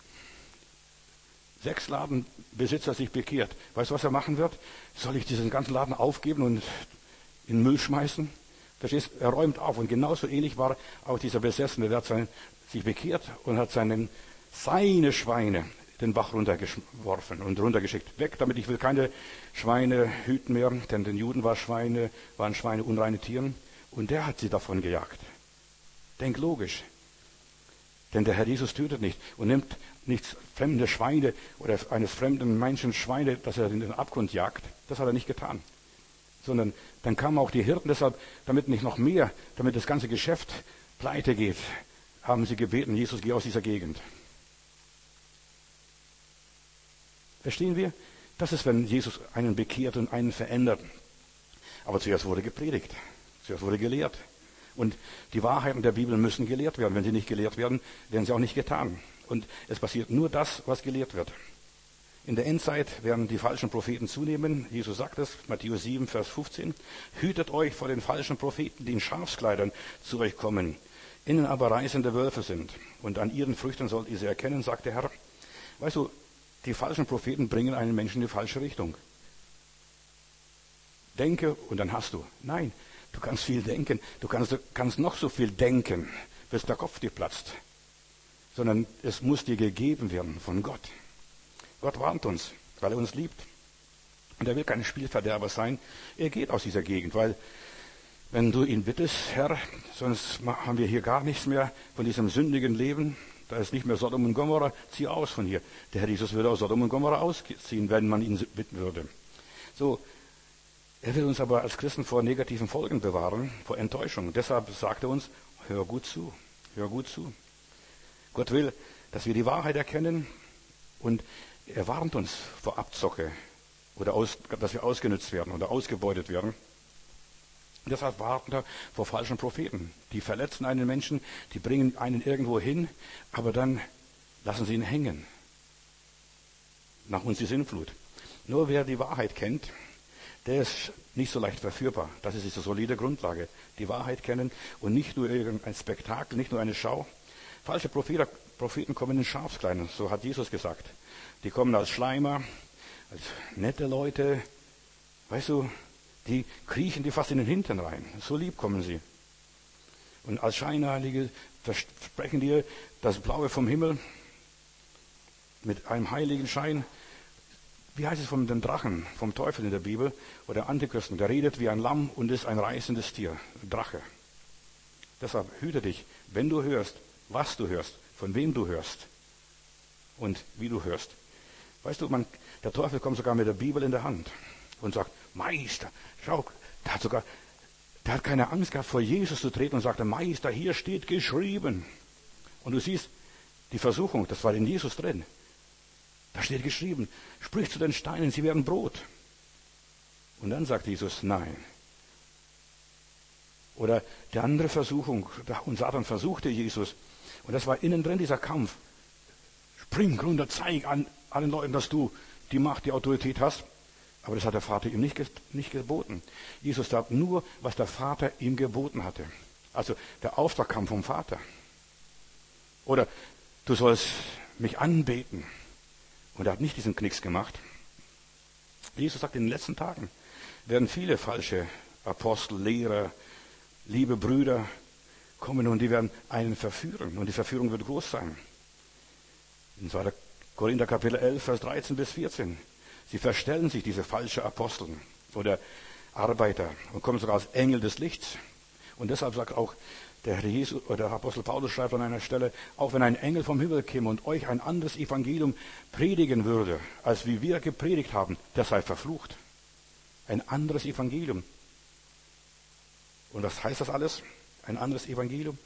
Sechsladenbesitzer sich bekehrt, weißt du, was er machen wird? Soll ich diesen ganzen Laden aufgeben und in den Müll schmeißen? Verstehst? Er räumt auf. Und genauso ähnlich war auch dieser Besessene, der hat sein, sich bekehrt und hat seinen, seine Schweine den Bach runtergeworfen und runtergeschickt. Weg damit, ich will keine Schweine hüten mehr, denn den Juden war Schweine, waren Schweine unreine Tiere. Und der hat sie davon gejagt. Denk logisch. Denn der Herr Jesus tötet nicht und nimmt nicht fremde Schweine oder eines fremden Menschen Schweine, dass er in den Abgrund jagt. Das hat er nicht getan. Sondern dann kamen auch die Hirten, deshalb, damit nicht noch mehr, damit das ganze Geschäft pleite geht, haben sie gebeten, Jesus, geh aus dieser Gegend. Verstehen wir? Das ist, wenn Jesus einen bekehrt und einen verändert. Aber zuerst wurde gepredigt. Zuerst wurde gelehrt. Und die Wahrheiten der Bibel müssen gelehrt werden. Wenn sie nicht gelehrt werden, werden sie auch nicht getan. Und es passiert nur das, was gelehrt wird. In der Endzeit werden die falschen Propheten zunehmen. Jesus sagt es, Matthäus sieben, Vers fünfzehn. Hütet euch vor den falschen Propheten, die in Schafskleidern zu euch kommen, innen aber reißende Wölfe sind. Und an ihren Früchten sollt ihr sie erkennen, sagt der Herr. Weißt du, die falschen Propheten bringen einen Menschen in die falsche Richtung. Denke und dann hast du. Nein, du kannst viel denken. Du kannst, du kannst noch so viel denken, bis der Kopf dir platzt. Sondern es muss dir gegeben werden von Gott. Gott warnt uns, weil er uns liebt. Und er will kein Spielverderber sein. Er geht aus dieser Gegend, weil wenn du ihn bittest, Herr, sonst haben wir hier gar nichts mehr von diesem sündigen Leben. Da ist nicht mehr Sodom und Gomorra, zieh aus von hier. Der Herr Jesus würde aus Sodom und Gomorra ausziehen, wenn man ihn bitten würde. So, er will uns aber als Christen vor negativen Folgen bewahren, vor Enttäuschung. Deshalb sagt er uns, hör gut zu, hör gut zu. Gott will, dass wir die Wahrheit erkennen und er warnt uns vor Abzocke oder aus, dass wir ausgenützt werden oder ausgebeutet werden. Und deshalb warnt er vor falschen Propheten. Die verletzen einen Menschen, die bringen einen irgendwo hin, aber dann lassen sie ihn hängen. Nach uns die Sintflut. Nur wer die Wahrheit kennt, der ist nicht so leicht verführbar. Das ist diese solide Grundlage. Die Wahrheit kennen und nicht nur irgendein Spektakel, nicht nur eine Schau. Falsche Propheten kommen in Schafskleidern, so hat Jesus gesagt. Die kommen als Schleimer, als nette Leute. Weißt du, die kriechen dir fast in den Hintern rein. So lieb kommen sie. Und als Scheinheilige versprechen dir das Blaue vom Himmel mit einem heiligen Schein. Wie heißt es von dem Drachen, vom Teufel in der Bibel oder Antichristen? Der redet wie ein Lamm und ist ein reißendes Tier, Drache. Deshalb hüte dich, wenn du hörst, was du hörst, von wem du hörst und wie du hörst. Weißt du, man, der Teufel kommt sogar mit der Bibel in der Hand und sagt, Meister, schau, der hat sogar, der hat keine Angst gehabt, vor Jesus zu treten und sagte, Meister, hier steht geschrieben. Und du siehst, die Versuchung, das war in Jesus drin. Da steht geschrieben, sprich zu den Steinen, sie werden Brot. Und dann sagt Jesus, nein. Oder die andere Versuchung, und Satan versuchte Jesus. Und das war innen drin dieser Kampf. Spring runter, zeig an allen Leuten, dass du die Macht, die Autorität hast. Aber das hat der Vater ihm nicht, nicht geboten. Jesus tat nur, was der Vater ihm geboten hatte. Also der Auftrag kam vom Vater. Oder du sollst mich anbeten. Und er hat nicht diesen Knicks gemacht. Jesus sagt, in den letzten Tagen werden viele falsche Apostel, Lehrer, liebe Brüder kommen und die werden einen verführen. Und die Verführung wird groß sein. In zweiter Korinther Kapitel elf, Vers dreizehn bis vierzehn. Sie verstellen sich, diese falschen Apostel oder Arbeiter, und kommen sogar als Engel des Lichts. Und deshalb sagt auch der Herr Jesus oder der Apostel Paulus schreibt an einer Stelle, auch wenn ein Engel vom Himmel käme und euch ein anderes Evangelium predigen würde, als wie wir gepredigt haben, der sei verflucht. Ein anderes Evangelium. Und was heißt das alles? Ein anderes Evangelium?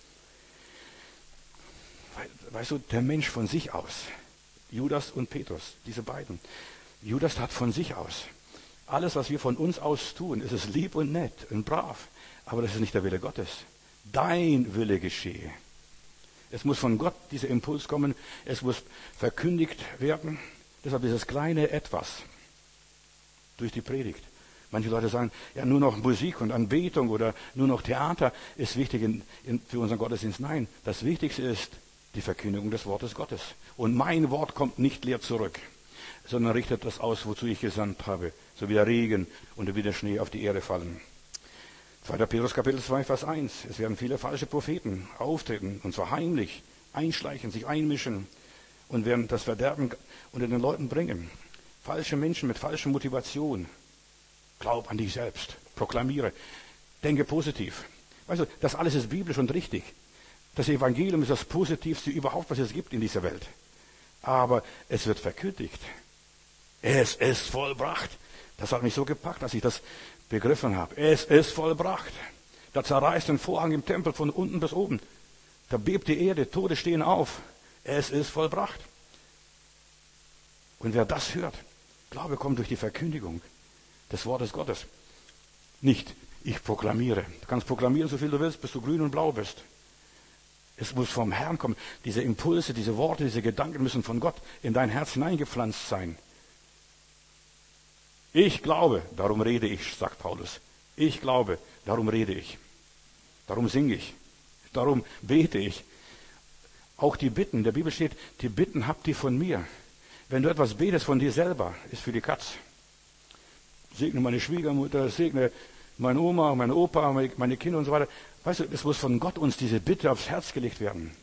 Weißt du, der Mensch von sich aus, Judas und Petrus, diese beiden, Judas tat von sich aus. Alles, was wir von uns aus tun, ist es lieb und nett und brav, aber das ist nicht der Wille Gottes. Dein Wille geschehe. Es muss von Gott dieser Impuls kommen, es muss verkündigt werden. Deshalb dieses kleine Etwas durch die Predigt. Manche Leute sagen, ja, nur noch Musik und Anbetung oder nur noch Theater ist wichtig in, in, für unseren Gottesdienst. Nein, das Wichtigste ist die Verkündigung des Wortes Gottes. Und mein Wort kommt nicht leer zurück, sondern richtet das aus, wozu ich gesandt habe, so wie der Regen und wie der Schnee auf die Erde fallen. zweiter Petrus Kapitel zwei, Vers eins. Es werden viele falsche Propheten auftreten, und zwar heimlich, einschleichen, sich einmischen und werden das Verderben unter den Leuten bringen. Falsche Menschen mit falscher Motivation. Glaub an dich selbst. Proklamiere. Denke positiv. Weißt du, das alles ist biblisch und richtig. Das Evangelium ist das Positivste überhaupt, was es gibt in dieser Welt. Aber es wird verkündigt. Es ist vollbracht. Das hat mich so gepackt, dass ich das begriffen habe. Es ist vollbracht. Da zerreißt ein Vorhang im Tempel von unten bis oben. Da bebt die Erde, Tode stehen auf. Es ist vollbracht. Und wer das hört, Glaube kommt durch die Verkündigung des Wortes Gottes. Nicht, ich proklamiere. Du kannst proklamieren, so viel du willst, bis du grün und blau bist. Es muss vom Herrn kommen. Diese Impulse, diese Worte, diese Gedanken müssen von Gott in dein Herz hineingepflanzt sein. Ich glaube, darum rede ich, sagt Paulus. Ich glaube, darum rede ich. Darum singe ich. Darum bete ich. Auch die Bitten, in der Bibel steht, die Bitten habt ihr von mir. Wenn du etwas betest von dir selber, ist für die Katz. Segne meine Schwiegermutter, segne meine Oma, meine Opa, meine Kinder und so weiter. Weißt du, es muss von Gott uns diese Bitte aufs Herz gelegt werden.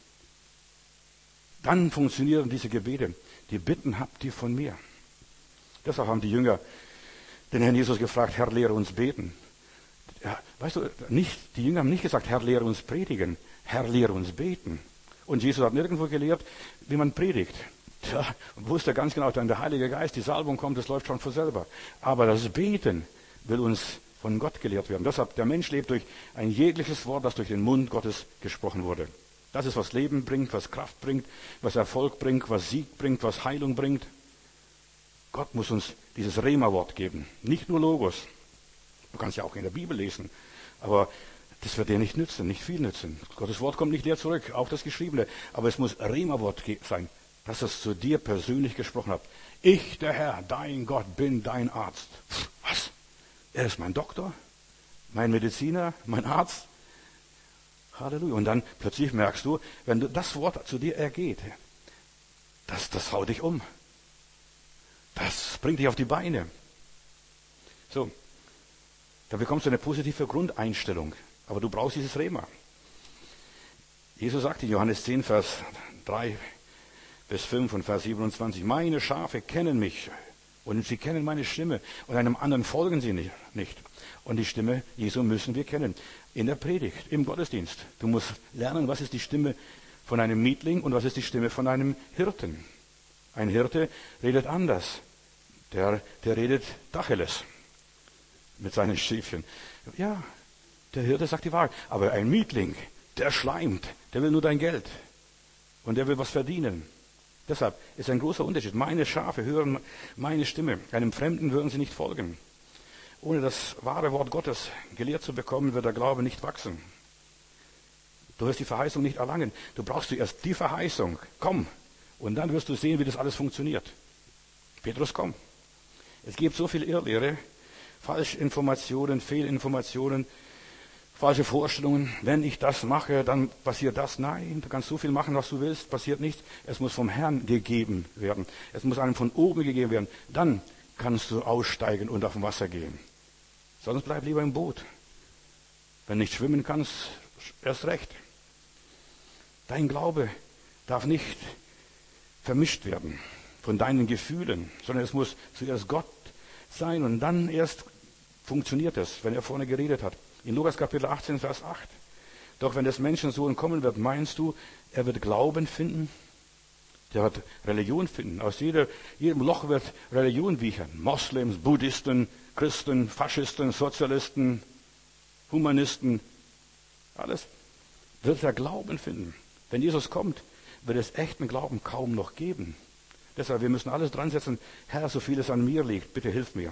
Dann funktionieren diese Gebete. Die Bitten habt ihr von mir. Deshalb haben die Jünger den Herrn Jesus gefragt, Herr, lehre uns beten. Ja, weißt du, nicht, die Jünger haben nicht gesagt, Herr, lehre uns predigen. Herr, lehre uns beten. Und Jesus hat nirgendwo gelehrt, wie man predigt. Tja, wusste ganz genau, wenn der Heilige Geist, die Salbung kommt, das läuft schon von selber. Aber das Beten will uns von Gott gelehrt werden. Deshalb, der Mensch lebt durch ein jegliches Wort, das durch den Mund Gottes gesprochen wurde. Das ist, was Leben bringt, was Kraft bringt, was Erfolg bringt, was Sieg bringt, was Heilung bringt. Gott muss uns dieses Rema-Wort geben. Nicht nur Logos. Du kannst ja auch in der Bibel lesen. Aber das wird dir nicht nützen, nicht viel nützen. Gottes Wort kommt nicht leer zurück, auch das Geschriebene. Aber es muss Rema-Wort sein, dass es zu dir persönlich gesprochen hat. Ich, der Herr, dein Gott, bin dein Arzt. Was? Er ist mein Doktor, mein Mediziner, mein Arzt. Halleluja. Und dann plötzlich merkst du, wenn du das Wort zu dir ergeht, das, das haut dich um. Das bringt dich auf die Beine. So, dann bekommst du eine positive Grundeinstellung. Aber du brauchst dieses Rema. Jesus sagt in Johannes zehn, Vers drei bis fünf und Vers siebenundzwanzig, meine Schafe kennen mich und sie kennen meine Stimme und einem anderen folgen sie nicht. Und die Stimme Jesu müssen wir kennen. In der Predigt, im Gottesdienst. Du musst lernen, was ist die Stimme von einem Mietling und was ist die Stimme von einem Hirten. Ein Hirte redet anders. Der, der redet Tacheles mit seinen Schäfchen. Ja, der Hirte sagt die Wahrheit. Aber ein Mietling, der schleimt, der will nur dein Geld. Und der will was verdienen. Deshalb ist ein großer Unterschied. Meine Schafe hören meine Stimme. Einem Fremden würden sie nicht folgen. Ohne das wahre Wort Gottes gelehrt zu bekommen, wird der Glaube nicht wachsen. Du wirst die Verheißung nicht erlangen. Du brauchst zuerst die Verheißung. Komm. Und dann wirst du sehen, wie das alles funktioniert. Petrus, komm. Es gibt so viel Irrlehre, Falschinformationen, Fehlinformationen, falsche Vorstellungen. Wenn ich das mache, dann passiert das. Nein, du kannst so viel machen, was du willst, passiert nichts. Es muss vom Herrn gegeben werden. Es muss einem von oben gegeben werden. Dann kannst du aussteigen und auf dem Wasser gehen. Sonst bleib lieber im Boot. Wenn nicht schwimmen kannst, erst recht. Dein Glaube darf nicht vermischt werden von deinen Gefühlen, sondern es muss zuerst Gott sein und dann erst funktioniert es, wenn er vorne geredet hat. In Lukas Kapitel achtzehn, Vers acht. Doch wenn des Menschensohn kommen wird, meinst du, er wird Glauben finden? Der wird Religion finden. Aus jeder, jedem Loch wird Religion wiechern. Moslems, Buddhisten, Christen, Faschisten, Sozialisten, Humanisten, alles wird er Glauben finden. Wenn Jesus kommt, wird es echten Glauben kaum noch geben. Deshalb, wir müssen alles dran setzen. Herr, so viel es an mir liegt, bitte hilf mir.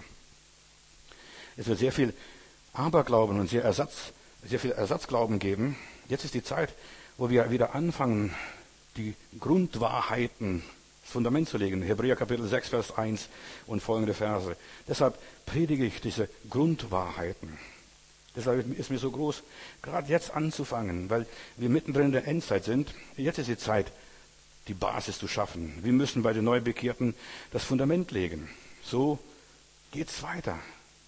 Es wird sehr viel Aberglauben und sehr, Ersatz, sehr viel Ersatzglauben geben. Jetzt ist die Zeit, wo wir wieder anfangen, die Grundwahrheiten, das Fundament zu legen. Hebräer Kapitel sechs, Vers eins und folgende Verse. Deshalb predige ich diese Grundwahrheiten. Deshalb ist mir so groß, gerade jetzt anzufangen, weil wir mittendrin in der Endzeit sind. Jetzt ist die Zeit, die Basis zu schaffen. Wir müssen bei den Neubekehrten das Fundament legen. So geht's weiter.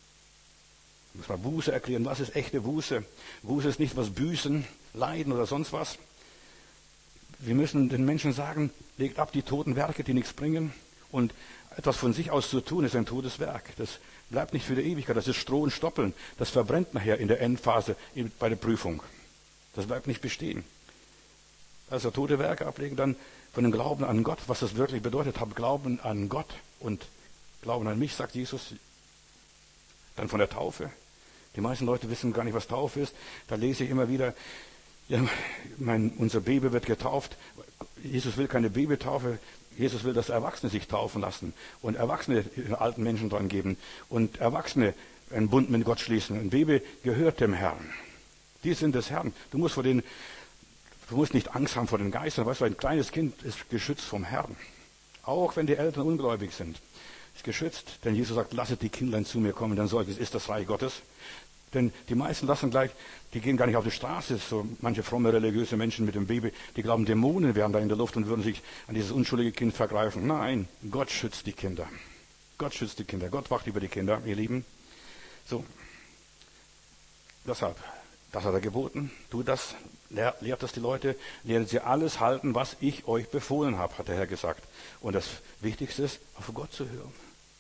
Ich muss mal Buße erklären. Was ist echte Buße? Buße ist nicht was büßen, leiden oder sonst was. wir müssen den Menschen sagen, legt ab die toten Werke, die nichts bringen. Und etwas von sich aus zu tun, ist ein totes Werk. Das bleibt nicht für die Ewigkeit. Das ist Stroh und Stoppeln. Das verbrennt nachher in der Endphase bei der Prüfung. Das bleibt nicht bestehen. Also tote Werke ablegen, dann von dem Glauben an Gott, was das wirklich bedeutet. Hab Glauben an Gott und Glauben an mich, sagt Jesus. Dann von der Taufe. Die meisten Leute wissen gar nicht, was Taufe ist. Da lese ich immer wieder, ja, mein, unser Baby wird getauft. Jesus will keine Babytaufe. Jesus will, dass Erwachsene sich taufen lassen und Erwachsene den alten Menschen dran geben und Erwachsene einen Bund mit Gott schließen. Ein Baby gehört dem Herrn. Die sind des Herrn. Du musst vor den, du musst nicht Angst haben vor den Geistern. Weißt du, ein kleines Kind ist geschützt vom Herrn. Auch wenn die Eltern ungläubig sind. Ist geschützt. Denn Jesus sagt, lasset die Kindlein zu mir kommen, dann solches ist das Reich Gottes. Denn die meisten lassen gleich, die gehen gar nicht auf die Straße, so manche fromme religiöse Menschen mit dem Baby, die glauben, Dämonen wären da in der Luft und würden sich an dieses unschuldige Kind vergreifen. Nein, Gott schützt die Kinder. Gott schützt die Kinder. Gott wacht über die Kinder, ihr Lieben. So. Deshalb, das hat er geboten. Tu das, lehrt, lehrt das die Leute, lehrt sie alles halten, was ich euch befohlen habe, hat der Herr gesagt. Und das Wichtigste ist, auf Gott zu hören.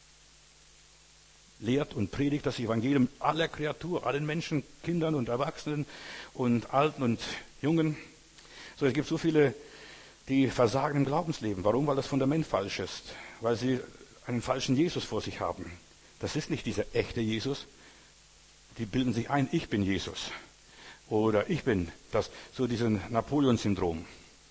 Lehrt und predigt das Evangelium aller Kreatur, allen Menschen, Kindern und Erwachsenen und Alten und Jungen. So, es gibt so viele, die versagen im Glaubensleben. Warum? Weil das Fundament falsch ist. Weil sie einen falschen Jesus vor sich haben. Das ist nicht dieser echte Jesus. Die bilden sich ein, ich bin Jesus. Oder ich bin das, so diesen Napoleon-Syndrom.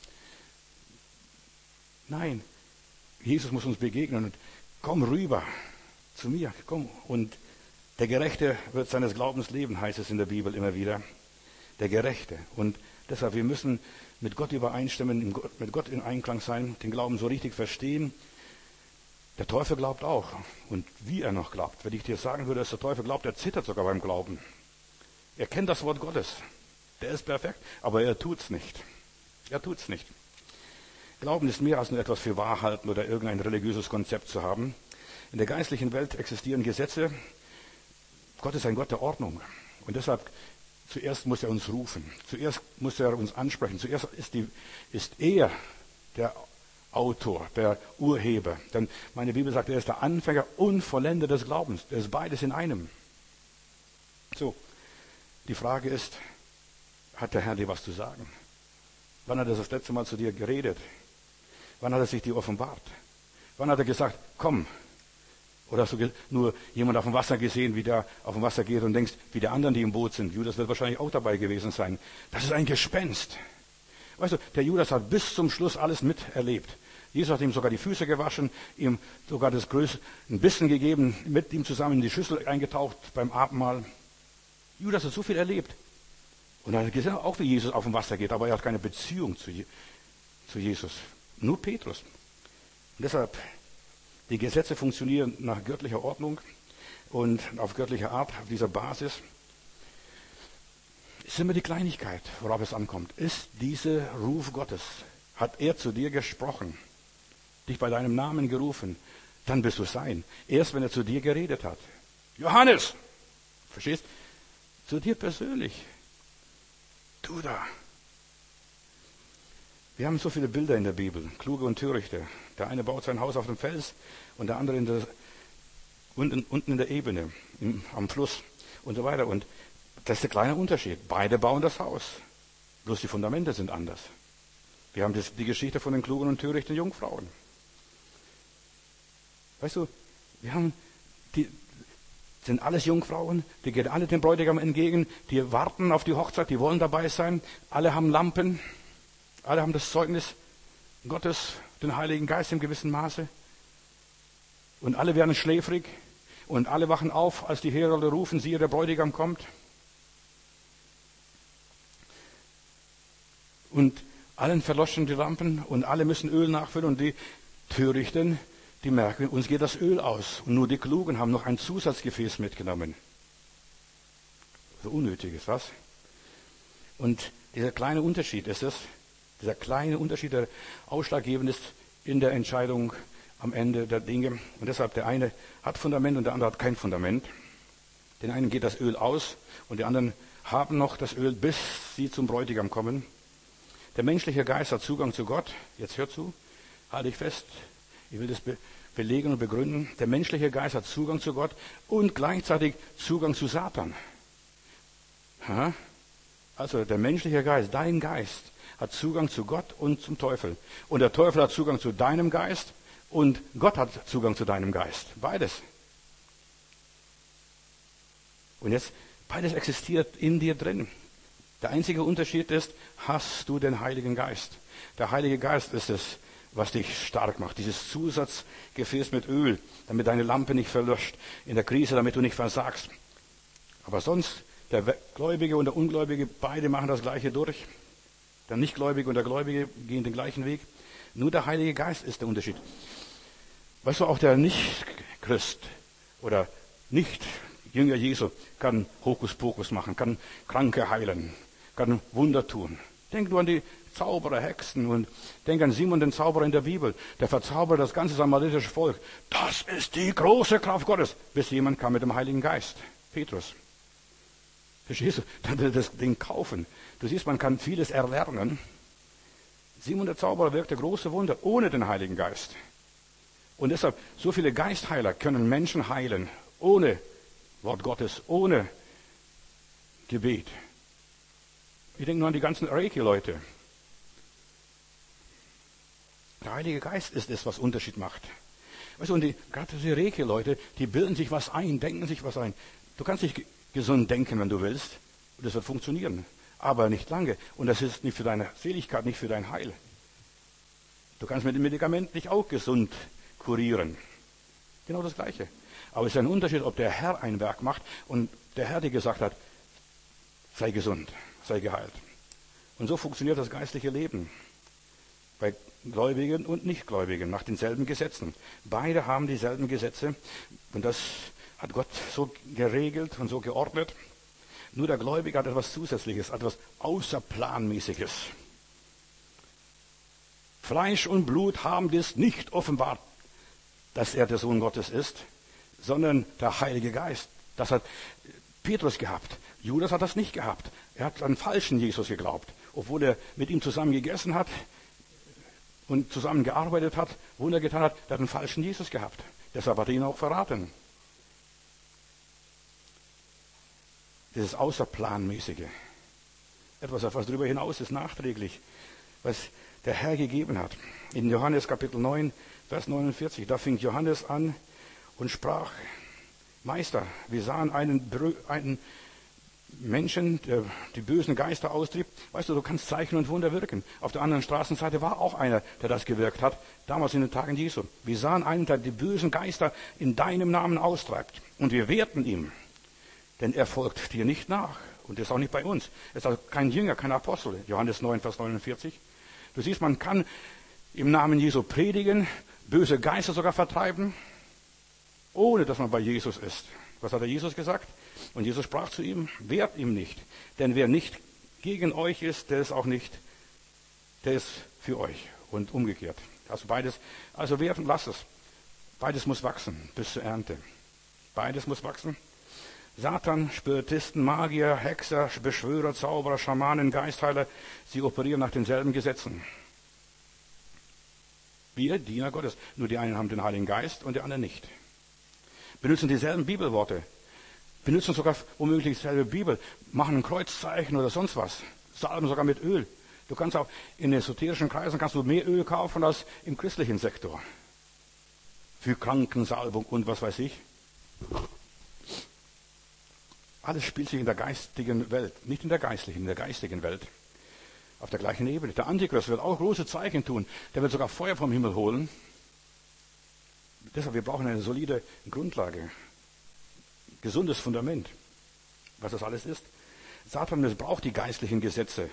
Nein, Jesus muss uns begegnen und komm rüber. Zu mir, komm. Und der Gerechte wird seines Glaubens leben, heißt es in der Bibel immer wieder. Der Gerechte. Und deshalb, wir müssen mit Gott übereinstimmen, mit Gott in Einklang sein, den Glauben so richtig verstehen. Der Teufel glaubt auch. Und wie er noch glaubt. Wenn ich dir sagen würde, dass der Teufel glaubt, er zittert sogar beim Glauben. Er kennt das Wort Gottes. Der ist perfekt, aber er tut's nicht. Er tut's nicht. Glauben ist mehr als nur etwas für wahr halten oder irgendein religiöses Konzept zu haben. In der geistlichen Welt existieren Gesetze. Gott ist ein Gott der Ordnung. Und deshalb, zuerst muss er uns rufen. Zuerst muss er uns ansprechen. Zuerst ist, die, ist er der Autor, der Urheber. Denn meine Bibel sagt, er ist der Anfänger und Vollender des Glaubens. Er ist beides in einem. So, die Frage ist, hat der Herr dir was zu sagen? Wann hat er das letzte Mal zu dir geredet? Wann hat er sich dir offenbart? Wann hat er gesagt, komm? Oder hast du nur jemand auf dem Wasser gesehen, wie der auf dem Wasser geht und denkst, wie die anderen, die im Boot sind? Judas wird wahrscheinlich auch dabei gewesen sein. Das ist ein Gespenst. Weißt du, der Judas hat bis zum Schluss alles miterlebt. Jesus hat ihm sogar die Füße gewaschen, ihm sogar das Größte, ein bisschen gegeben, mit ihm zusammen in die Schüssel eingetaucht beim Abendmahl. Judas hat so viel erlebt. Und er hat gesehen, auch wie Jesus auf dem Wasser geht, aber er hat keine Beziehung zu, Je- zu Jesus. Nur Petrus. Und deshalb, die Gesetze funktionieren nach göttlicher Ordnung und auf göttlicher Art, auf dieser Basis. Ist immer die Kleinigkeit, worauf es ankommt. Ist dieser Ruf Gottes, hat er zu dir gesprochen, dich bei deinem Namen gerufen, dann bist du sein. Erst wenn er zu dir geredet hat. Johannes, verstehst? Zu dir persönlich. Du da. Wir haben so viele Bilder in der Bibel, kluge und törichte. Der eine baut sein Haus auf dem Fels und der andere in der, unten, unten in der Ebene, im, am Fluss und so weiter. Und das ist der kleine Unterschied. Beide bauen das Haus. Bloß die Fundamente sind anders. Wir haben das, die Geschichte von den klugen und törichten Jungfrauen. Weißt du, wir haben die, sind alles Jungfrauen, die gehen alle dem Bräutigam entgegen, die warten auf die Hochzeit, die wollen dabei sein, alle haben Lampen, alle haben das Zeugnis Gottes, den Heiligen Geist im gewissen Maße. Und alle werden schläfrig und alle wachen auf, als die Herolde rufen, siehe, der Bräutigam kommt. Und allen verloschen die Lampen und alle müssen Öl nachfüllen und die Törichten, die merken, uns geht das Öl aus. Und nur die Klugen haben noch ein Zusatzgefäß mitgenommen. So unnötig ist was. Und dieser kleine Unterschied ist es, dieser kleine Unterschied, der ausschlaggebend ist in der Entscheidung am Ende der Dinge. Und deshalb, der eine hat Fundament und der andere hat kein Fundament. Den einen geht das Öl aus und die anderen haben noch das Öl, bis sie zum Bräutigam kommen. Der menschliche Geist hat Zugang zu Gott. Jetzt hör zu, halte ich fest. Ich will das be- belegen und begründen. Der menschliche Geist hat Zugang zu Gott und gleichzeitig Zugang zu Satan. Ha? Also der menschliche Geist, dein Geist, hat Zugang zu Gott und zum Teufel. Und der Teufel hat Zugang zu deinem Geist und Gott hat Zugang zu deinem Geist. Beides. Und jetzt, beides existiert in dir drin. Der einzige Unterschied ist, hast du den Heiligen Geist. Der Heilige Geist ist es, was dich stark macht. Dieses Zusatzgefäß mit Öl, damit deine Lampe nicht verlöscht. In der Krise, damit du nicht versagst. Aber sonst, der Gläubige und der Ungläubige, beide machen das Gleiche durch. Der Nichtgläubige und der Gläubige gehen den gleichen Weg. Nur der Heilige Geist ist der Unterschied. Weißt du, auch der Nicht-Christ oder Nicht-Jünger Jesu kann Hokuspokus machen, kann Kranke heilen, kann Wunder tun. Denk nur an die Zauberer, Hexen und denk an Simon, den Zauberer in der Bibel. Der verzaubert das ganze samaritische Volk. Das ist die große Kraft Gottes. Bis jemand kam mit dem Heiligen Geist. Petrus. Verstehst du? Das Ding kaufen. Du siehst, man kann vieles erlernen. Simon der Zauberer wirkte große Wunder ohne den Heiligen Geist. Und deshalb, so viele Geistheiler können Menschen heilen, ohne Wort Gottes, ohne Gebet. Ich denke nur an die ganzen Reiki-Leute. Der Heilige Geist ist es, was Unterschied macht. Weißt du, und die, gerade diese Reiki-Leute, die bilden sich was ein, denken sich was ein. Du kannst nicht gesund denken, wenn du willst. Und das wird funktionieren. Aber nicht lange. Und das ist nicht für deine Seligkeit, nicht für dein Heil. Du kannst mit dem Medikament nicht auch gesund kurieren. Genau das Gleiche. Aber es ist ein Unterschied, ob der Herr ein Werk macht und der Herr dir gesagt hat, sei gesund, sei geheilt. Und so funktioniert das geistliche Leben. Bei Gläubigen und Nichtgläubigen nach denselben Gesetzen. Beide haben dieselben Gesetze und das hat Gott so geregelt und so geordnet. Nur der Gläubige hat etwas Zusätzliches, etwas Außerplanmäßiges. Fleisch und Blut haben dies nicht offenbart, dass er der Sohn Gottes ist, sondern der Heilige Geist. Das hat Petrus gehabt. Judas hat das nicht gehabt. Er hat an falschen Jesus geglaubt, obwohl er mit ihm zusammen gegessen hat und zusammen gearbeitet hat, Wunder getan hat. Er hat einen falschen Jesus gehabt. Deshalb hat er ihn auch verraten. Dieses Außerplanmäßige. Etwas, auf was darüber hinaus ist, nachträglich, was der Herr gegeben hat. In Johannes Kapitel neun, Vers neunundvierzig, da fing Johannes an und sprach, Meister, wir sahen einen, einen Menschen, der die bösen Geister austrieb. Weißt du, du kannst Zeichen und Wunder wirken. Auf der anderen Straßenseite war auch einer, der das gewirkt hat, damals in den Tagen Jesu. Wir sahen einen, der die bösen Geister in deinem Namen austreibt. Und wir wehrten ihm, denn er folgt dir nicht nach. Und ist auch nicht bei uns. Er ist also kein Jünger, kein Apostel. Johannes neun, Vers neunundvierzig. Du siehst, man kann im Namen Jesu predigen, böse Geister sogar vertreiben, ohne dass man bei Jesus ist. Was hat der Jesus gesagt? Und Jesus sprach zu ihm, wehrt ihm nicht. Denn wer nicht gegen euch ist, der ist auch nicht, der ist für euch. Und umgekehrt. Also beides, also wehrt und lasst es. Beides muss wachsen bis zur Ernte. Beides muss wachsen. Satan, Spiritisten, Magier, Hexer, Beschwörer, Zauberer, Schamanen, Geistheiler, sie operieren nach denselben Gesetzen. Wir, Diener Gottes. Nur die einen haben den Heiligen Geist und die anderen nicht. Benutzen dieselben Bibelworte. Benutzen sogar womöglich dieselbe Bibel. Machen ein Kreuzzeichen oder sonst was. Salben sogar mit Öl. Du kannst auch in esoterischen Kreisen kannst du mehr Öl kaufen als im christlichen Sektor. Für Krankensalbung und was weiß ich. Alles spielt sich in der geistigen Welt, nicht in der geistlichen, in der geistigen Welt. Auf der gleichen Ebene. Der Antichrist wird auch große Zeichen tun. Der wird sogar Feuer vom Himmel holen. Deshalb, wir brauchen eine solide Grundlage. Gesundes Fundament. Was das alles ist. Satan missbraucht die geistlichen Gesetze.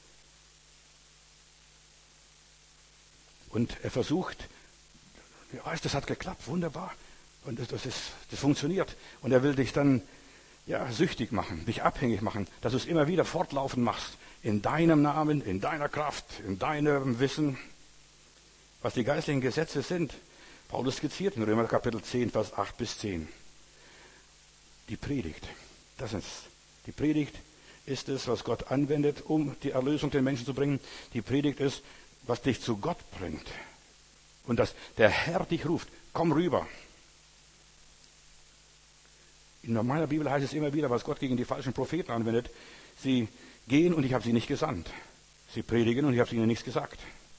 Und er versucht, ja, weißt, das hat geklappt, wunderbar. Und das, das, ist, das funktioniert. Und er will dich dann ja, süchtig machen, dich abhängig machen, dass du es immer wieder fortlaufend machst. In deinem Namen, in deiner Kraft, in deinem Wissen. Was die geistlichen Gesetze sind. Paulus skizziert in Römer Kapitel zehn, Vers acht bis zehn. Die Predigt. Das ist, die Predigt ist es, was Gott anwendet, um die Erlösung den Menschen zu bringen. Die Predigt ist, was dich zu Gott bringt. Und dass der Herr dich ruft, komm rüber. In meiner Bibel heißt es immer wieder, was Gott gegen die falschen Propheten anwendet. Sie gehen und ich habe sie nicht gesandt. Sie predigen und ich habe ihnen nichts gesagt.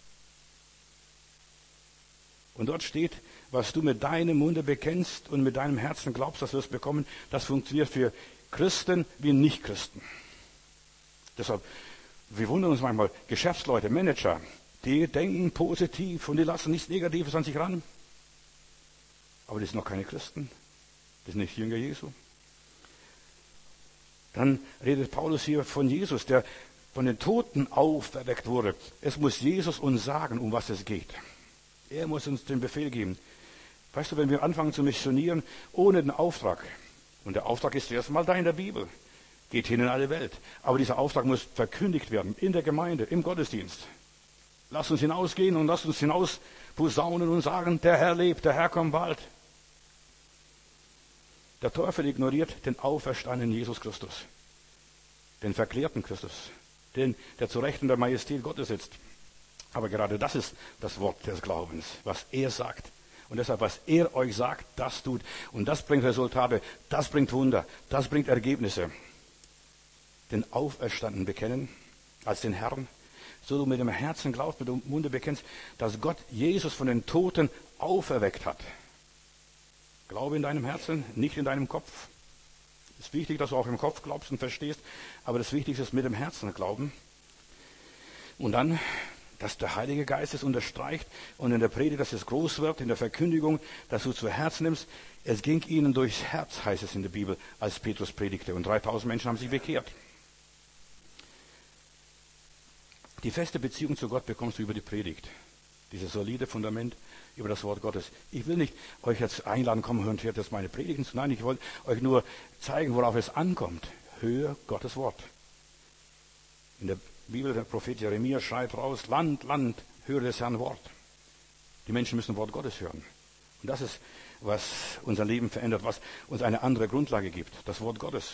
Und dort steht, was du mit deinem Munde bekennst und mit deinem Herzen glaubst, das wirst du bekommen, das funktioniert für Christen wie Nichtchristen. Deshalb, wir wundern uns manchmal, Geschäftsleute, Manager, die denken positiv und die lassen nichts Negatives an sich ran. Aber die sind noch keine Christen. Das sind nicht Jünger Jesu. Dann redet Paulus hier von Jesus, der von den Toten auferweckt wurde. Es muss Jesus uns sagen, um was es geht. Er muss uns den Befehl geben. Weißt du, wenn wir anfangen zu missionieren, ohne den Auftrag, und der Auftrag ist erst mal da in der Bibel, geht hin in alle Welt. Aber dieser Auftrag muss verkündigt werden, in der Gemeinde, im Gottesdienst. Lass uns hinausgehen und lass uns hinaus posaunen und sagen, der Herr lebt, der Herr kommt bald. Der Teufel ignoriert den auferstandenen Jesus Christus, den verklärten Christus, den, der zu Rechten der Majestät Gottes sitzt. Aber gerade das ist das Wort des Glaubens, was er sagt. Und deshalb, was er euch sagt, das tut. Und das bringt Resultate, das bringt Wunder, das bringt Ergebnisse. Den Auferstandenen bekennen als den Herrn, so du mit dem Herzen glaubst, mit dem Munde bekennst, dass Gott Jesus von den Toten auferweckt hat. Glaube in deinem Herzen, nicht in deinem Kopf. Es ist wichtig, dass du auch im Kopf glaubst und verstehst, aber das Wichtigste ist mit dem Herzen glauben. Und dann, dass der Heilige Geist es unterstreicht und in der Predigt, dass es groß wird, in der Verkündigung, dass du zu Herzen nimmst. Es ging ihnen durchs Herz, heißt es in der Bibel, als Petrus predigte. Und dreitausend Menschen haben sich bekehrt. Die feste Beziehung zu Gott bekommst du über die Predigt. Dieses solide Fundament über das Wort Gottes. Ich will nicht euch jetzt einladen, kommen und hört jetzt meine Predigten. Nein, ich wollte euch nur zeigen, worauf es ankommt. Höre Gottes Wort. In der Bibel, der Prophet Jeremia schreibt raus, Land, Land, höre des Herrn Wort. Die Menschen müssen Wort Gottes hören. Und das ist, was unser Leben verändert, was uns eine andere Grundlage gibt. Das Wort Gottes.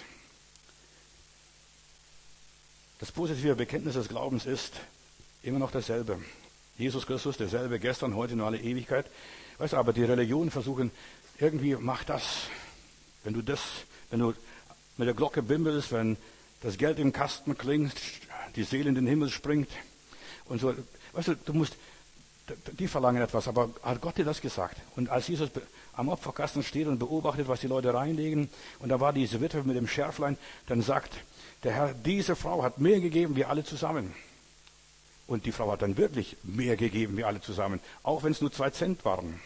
Das positive Bekenntnis des Glaubens ist immer noch dasselbe. Jesus Christus, derselbe gestern, heute und alle Ewigkeit. Weißt du, aber die Religionen versuchen, irgendwie, mach das. Wenn du das, wenn du mit der Glocke bimmelst, wenn das Geld im Kasten klingt, die Seele in den Himmel springt und so. Weißt du, du musst, die verlangen etwas, aber hat Gott dir das gesagt? Und als Jesus am Opferkasten steht und beobachtet, was die Leute reinlegen, und da war diese Witwe mit dem Schärflein, dann sagt der Herr, diese Frau hat mehr gegeben wie alle zusammen. Und die Frau hat dann wirklich mehr gegeben wie alle zusammen, auch wenn es nur zwei Cent waren.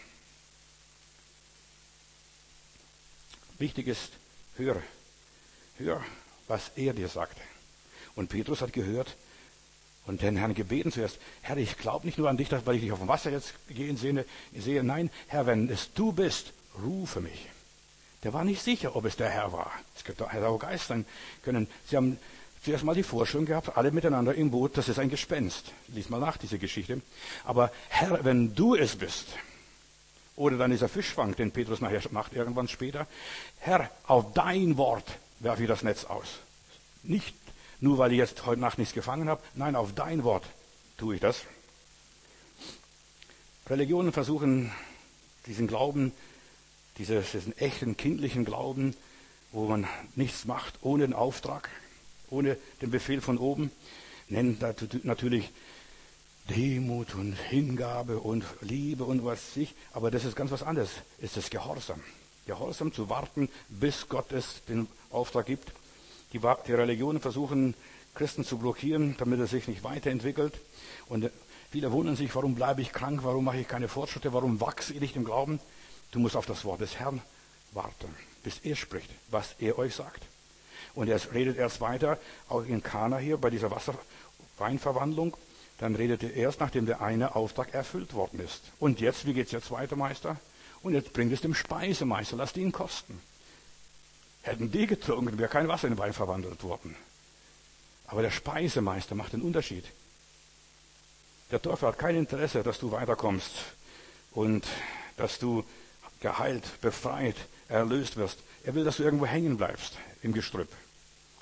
Wichtig ist, hör, hör, was er dir sagt. Und Petrus hat gehört und den Herrn gebeten zuerst, Herr, ich glaube nicht nur an dich, weil ich dich auf dem Wasser jetzt gehen sehe, sehe, nein, Herr, wenn es du bist, rufe mich. Der war nicht sicher, ob es der Herr war. Es hätte auch Geist sein können. Sie haben zuerst mal die Vorstellung gehabt, alle miteinander im Boot, das ist ein Gespenst. Lies mal nach, diese Geschichte. Aber Herr, wenn du es bist, oder dann dieser Fischfang, den Petrus nachher macht, irgendwann später, Herr, auf dein Wort werfe ich das Netz aus. Nicht nur, weil ich jetzt heute Nacht nichts gefangen habe, nein, auf dein Wort tue ich das. Religionen versuchen, diesen Glauben, diesen, diesen echten kindlichen Glauben, wo man nichts macht ohne den Auftrag, ohne den Befehl von oben, nennt natürlich Demut und Hingabe und Liebe und was sich, aber das ist ganz was anderes. Es ist Gehorsam. Gehorsam zu warten, bis Gott es den Auftrag gibt. Die, die Religionen versuchen, Christen zu blockieren, damit er sich nicht weiterentwickelt. Und viele wundern sich, warum bleibe ich krank, warum mache ich keine Fortschritte, warum wachse ich nicht im Glauben. Du musst auf das Wort des Herrn warten, bis er spricht, was er euch sagt. Und er redet erst weiter, auch in Kana hier, bei dieser Wasserweinverwandlung. Dann redet er erst, nachdem der eine Auftrag erfüllt worden ist. Und jetzt, wie geht's jetzt weiter, Meister? Und jetzt bringt es dem Speisemeister, lasst ihn kosten. Hätten die getrunken, wäre kein Wasser in Wein verwandelt worden. Aber der Speisemeister macht den Unterschied. Der Teufel hat kein Interesse, dass du weiterkommst und dass du geheilt, befreit, erlöst wirst. Er will, dass du irgendwo hängen bleibst im Gestrüpp.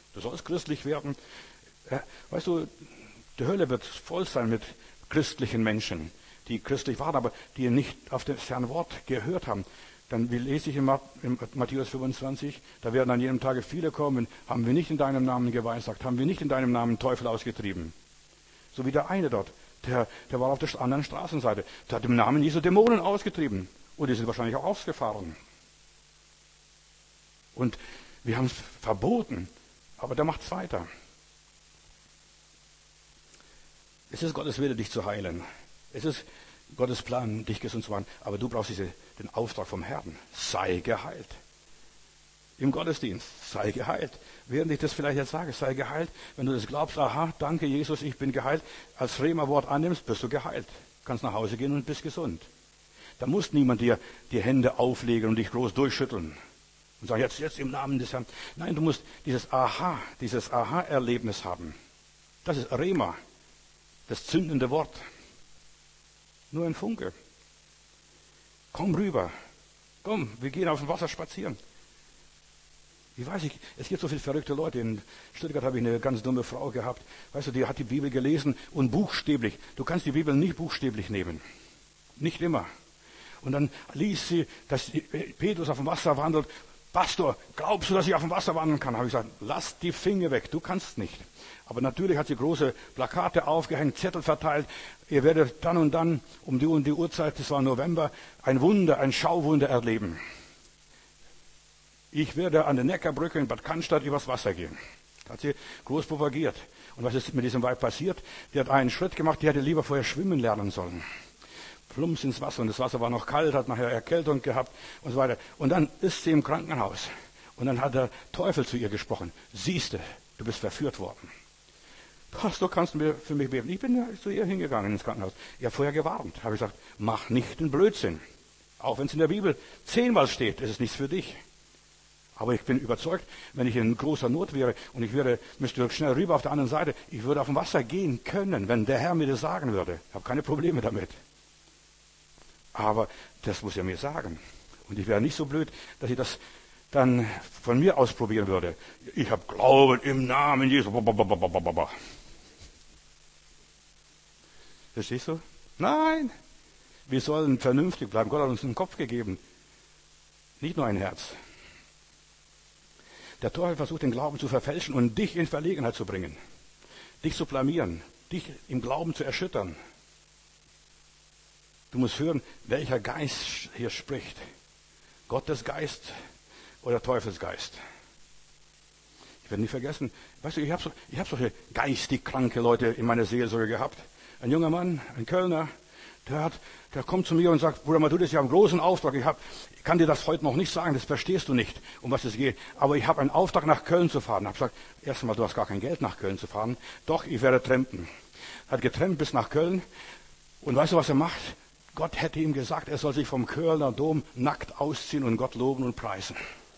Du sollst christlich werden. Ja, weißt du, die Hölle wird voll sein mit christlichen Menschen, die christlich waren, aber die nicht auf das Herrn Wort gehört haben. Dann wie lese ich in Matthäus fünfundzwanzig, da werden an jedem Tage viele kommen, haben wir nicht in deinem Namen geweissagt, haben wir nicht in deinem Namen Teufel ausgetrieben. So wie der eine dort, der, der war auf der anderen Straßenseite, der hat im Namen Jesu Dämonen ausgetrieben. Und die sind wahrscheinlich auch ausgefahren. Und wir haben es verboten, aber der macht es weiter. Es ist Gottes Wille, dich zu heilen. Es ist Gottes Plan, dich gesund zu machen. Aber du brauchst diese, den Auftrag vom Herrn. Sei geheilt. Im Gottesdienst, sei geheilt. Während ich das vielleicht jetzt sage, sei geheilt. Wenn du das glaubst, aha, danke Jesus, ich bin geheilt. Als Rema-Wort annimmst, bist du geheilt. Kannst nach Hause gehen und bist gesund. Da muss niemand dir die Hände auflegen und dich groß durchschütteln. Und sagen, jetzt, jetzt im Namen des Herrn. Nein, du musst dieses Aha, dieses Aha-Erlebnis haben. Das ist Rema. Das zündende Wort. Nur ein Funke. Komm rüber. Komm, wir gehen auf dem Wasser spazieren. Ich weiß nicht, es gibt so viele verrückte Leute. In Stuttgart habe ich eine ganz dumme Frau gehabt. Weißt du, die hat die Bibel gelesen und buchstäblich. Du kannst die Bibel nicht buchstäblich nehmen. Nicht immer. Und dann liest sie, dass Petrus auf dem Wasser wandelt. Pastor, glaubst du, dass ich auf dem Wasser wandeln kann? Habe ich gesagt, lass die Finger weg, du kannst nicht. Aber natürlich hat sie große Plakate aufgehängt, Zettel verteilt. Ihr werdet dann und dann um die und die Uhrzeit, das war November, ein Wunder, ein Schauwunder erleben. Ich werde an der Neckarbrücke in Bad Cannstatt übers Wasser gehen. Das hat sie groß propagiert. Und was ist mit diesem Weib passiert? Die hat einen Schritt gemacht, die hätte lieber vorher schwimmen lernen sollen. Plumps ins Wasser und das Wasser war noch kalt, hat nachher Erkältung gehabt und so weiter. Und dann ist sie im Krankenhaus. Und dann hat der Teufel zu ihr gesprochen. Siehste, du bist verführt worden. Pastor, kannst du mir für mich beten? Ich bin ja zu ihr hingegangen ins Krankenhaus. Ich habe vorher gewarnt. Habe gesagt, mach nicht den Blödsinn. Auch wenn es in der Bibel zehnmal steht, ist es nichts für dich. Aber ich bin überzeugt, wenn ich in großer Not wäre und ich wäre, müsste schnell rüber auf der anderen Seite, ich würde auf dem Wasser gehen können, wenn der Herr mir das sagen würde. Ich habe keine Probleme damit. Aber das muss er mir sagen. Und ich wäre nicht so blöd, dass ich das dann von mir aus probieren würde. Ich habe Glauben im Namen Jesu. Verstehst du? Nein. Wir sollen vernünftig bleiben. Gott hat uns einen Kopf gegeben. Nicht nur ein Herz. Der Teufel versucht, den Glauben zu verfälschen und dich in Verlegenheit zu bringen. Dich zu blamieren. Dich im Glauben zu erschüttern. Du musst hören, welcher Geist hier spricht. Gottes Geist oder Teufelsgeist. Ich werde nie vergessen, weißt du, ich habe so, ich hab solche geistig kranke Leute in meiner Seelsorge gehabt. Ein junger Mann, ein Kölner, der, hat, der kommt zu mir und sagt, Bruder Matthäus, ich habe einen großen Auftrag. Ich, hab, ich kann dir das heute noch nicht sagen, das verstehst du nicht, um was es geht. Aber ich habe einen Auftrag, nach Köln zu fahren. Ich habe gesagt, erst einmal, du hast gar kein Geld, nach Köln zu fahren. Doch, ich werde trampen. Hat getrampt bis nach Köln. Und weißt du, was er macht? Gott hätte ihm gesagt, er soll sich vom Kölner Dom nackt ausziehen und Gott loben und preisen.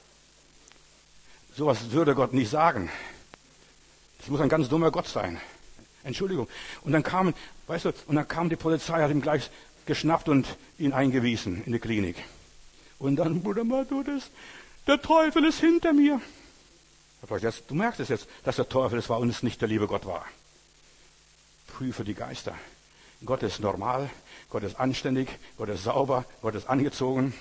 Sowas würde Gott nicht sagen. Das muss ein ganz dummer Gott sein. Entschuldigung. Und dann kamen, weißt du, und dann kam die Polizei, hat ihn gleich geschnappt und ihn eingewiesen in die Klinik. Und dann, Bruder Matthäus, der Teufel ist hinter mir. Jetzt, du merkst es jetzt, dass der Teufel es war und es nicht der liebe Gott war. Prüfe die Geister. Gott ist normal, Gott ist anständig, Gott ist sauber, Gott ist angezogen.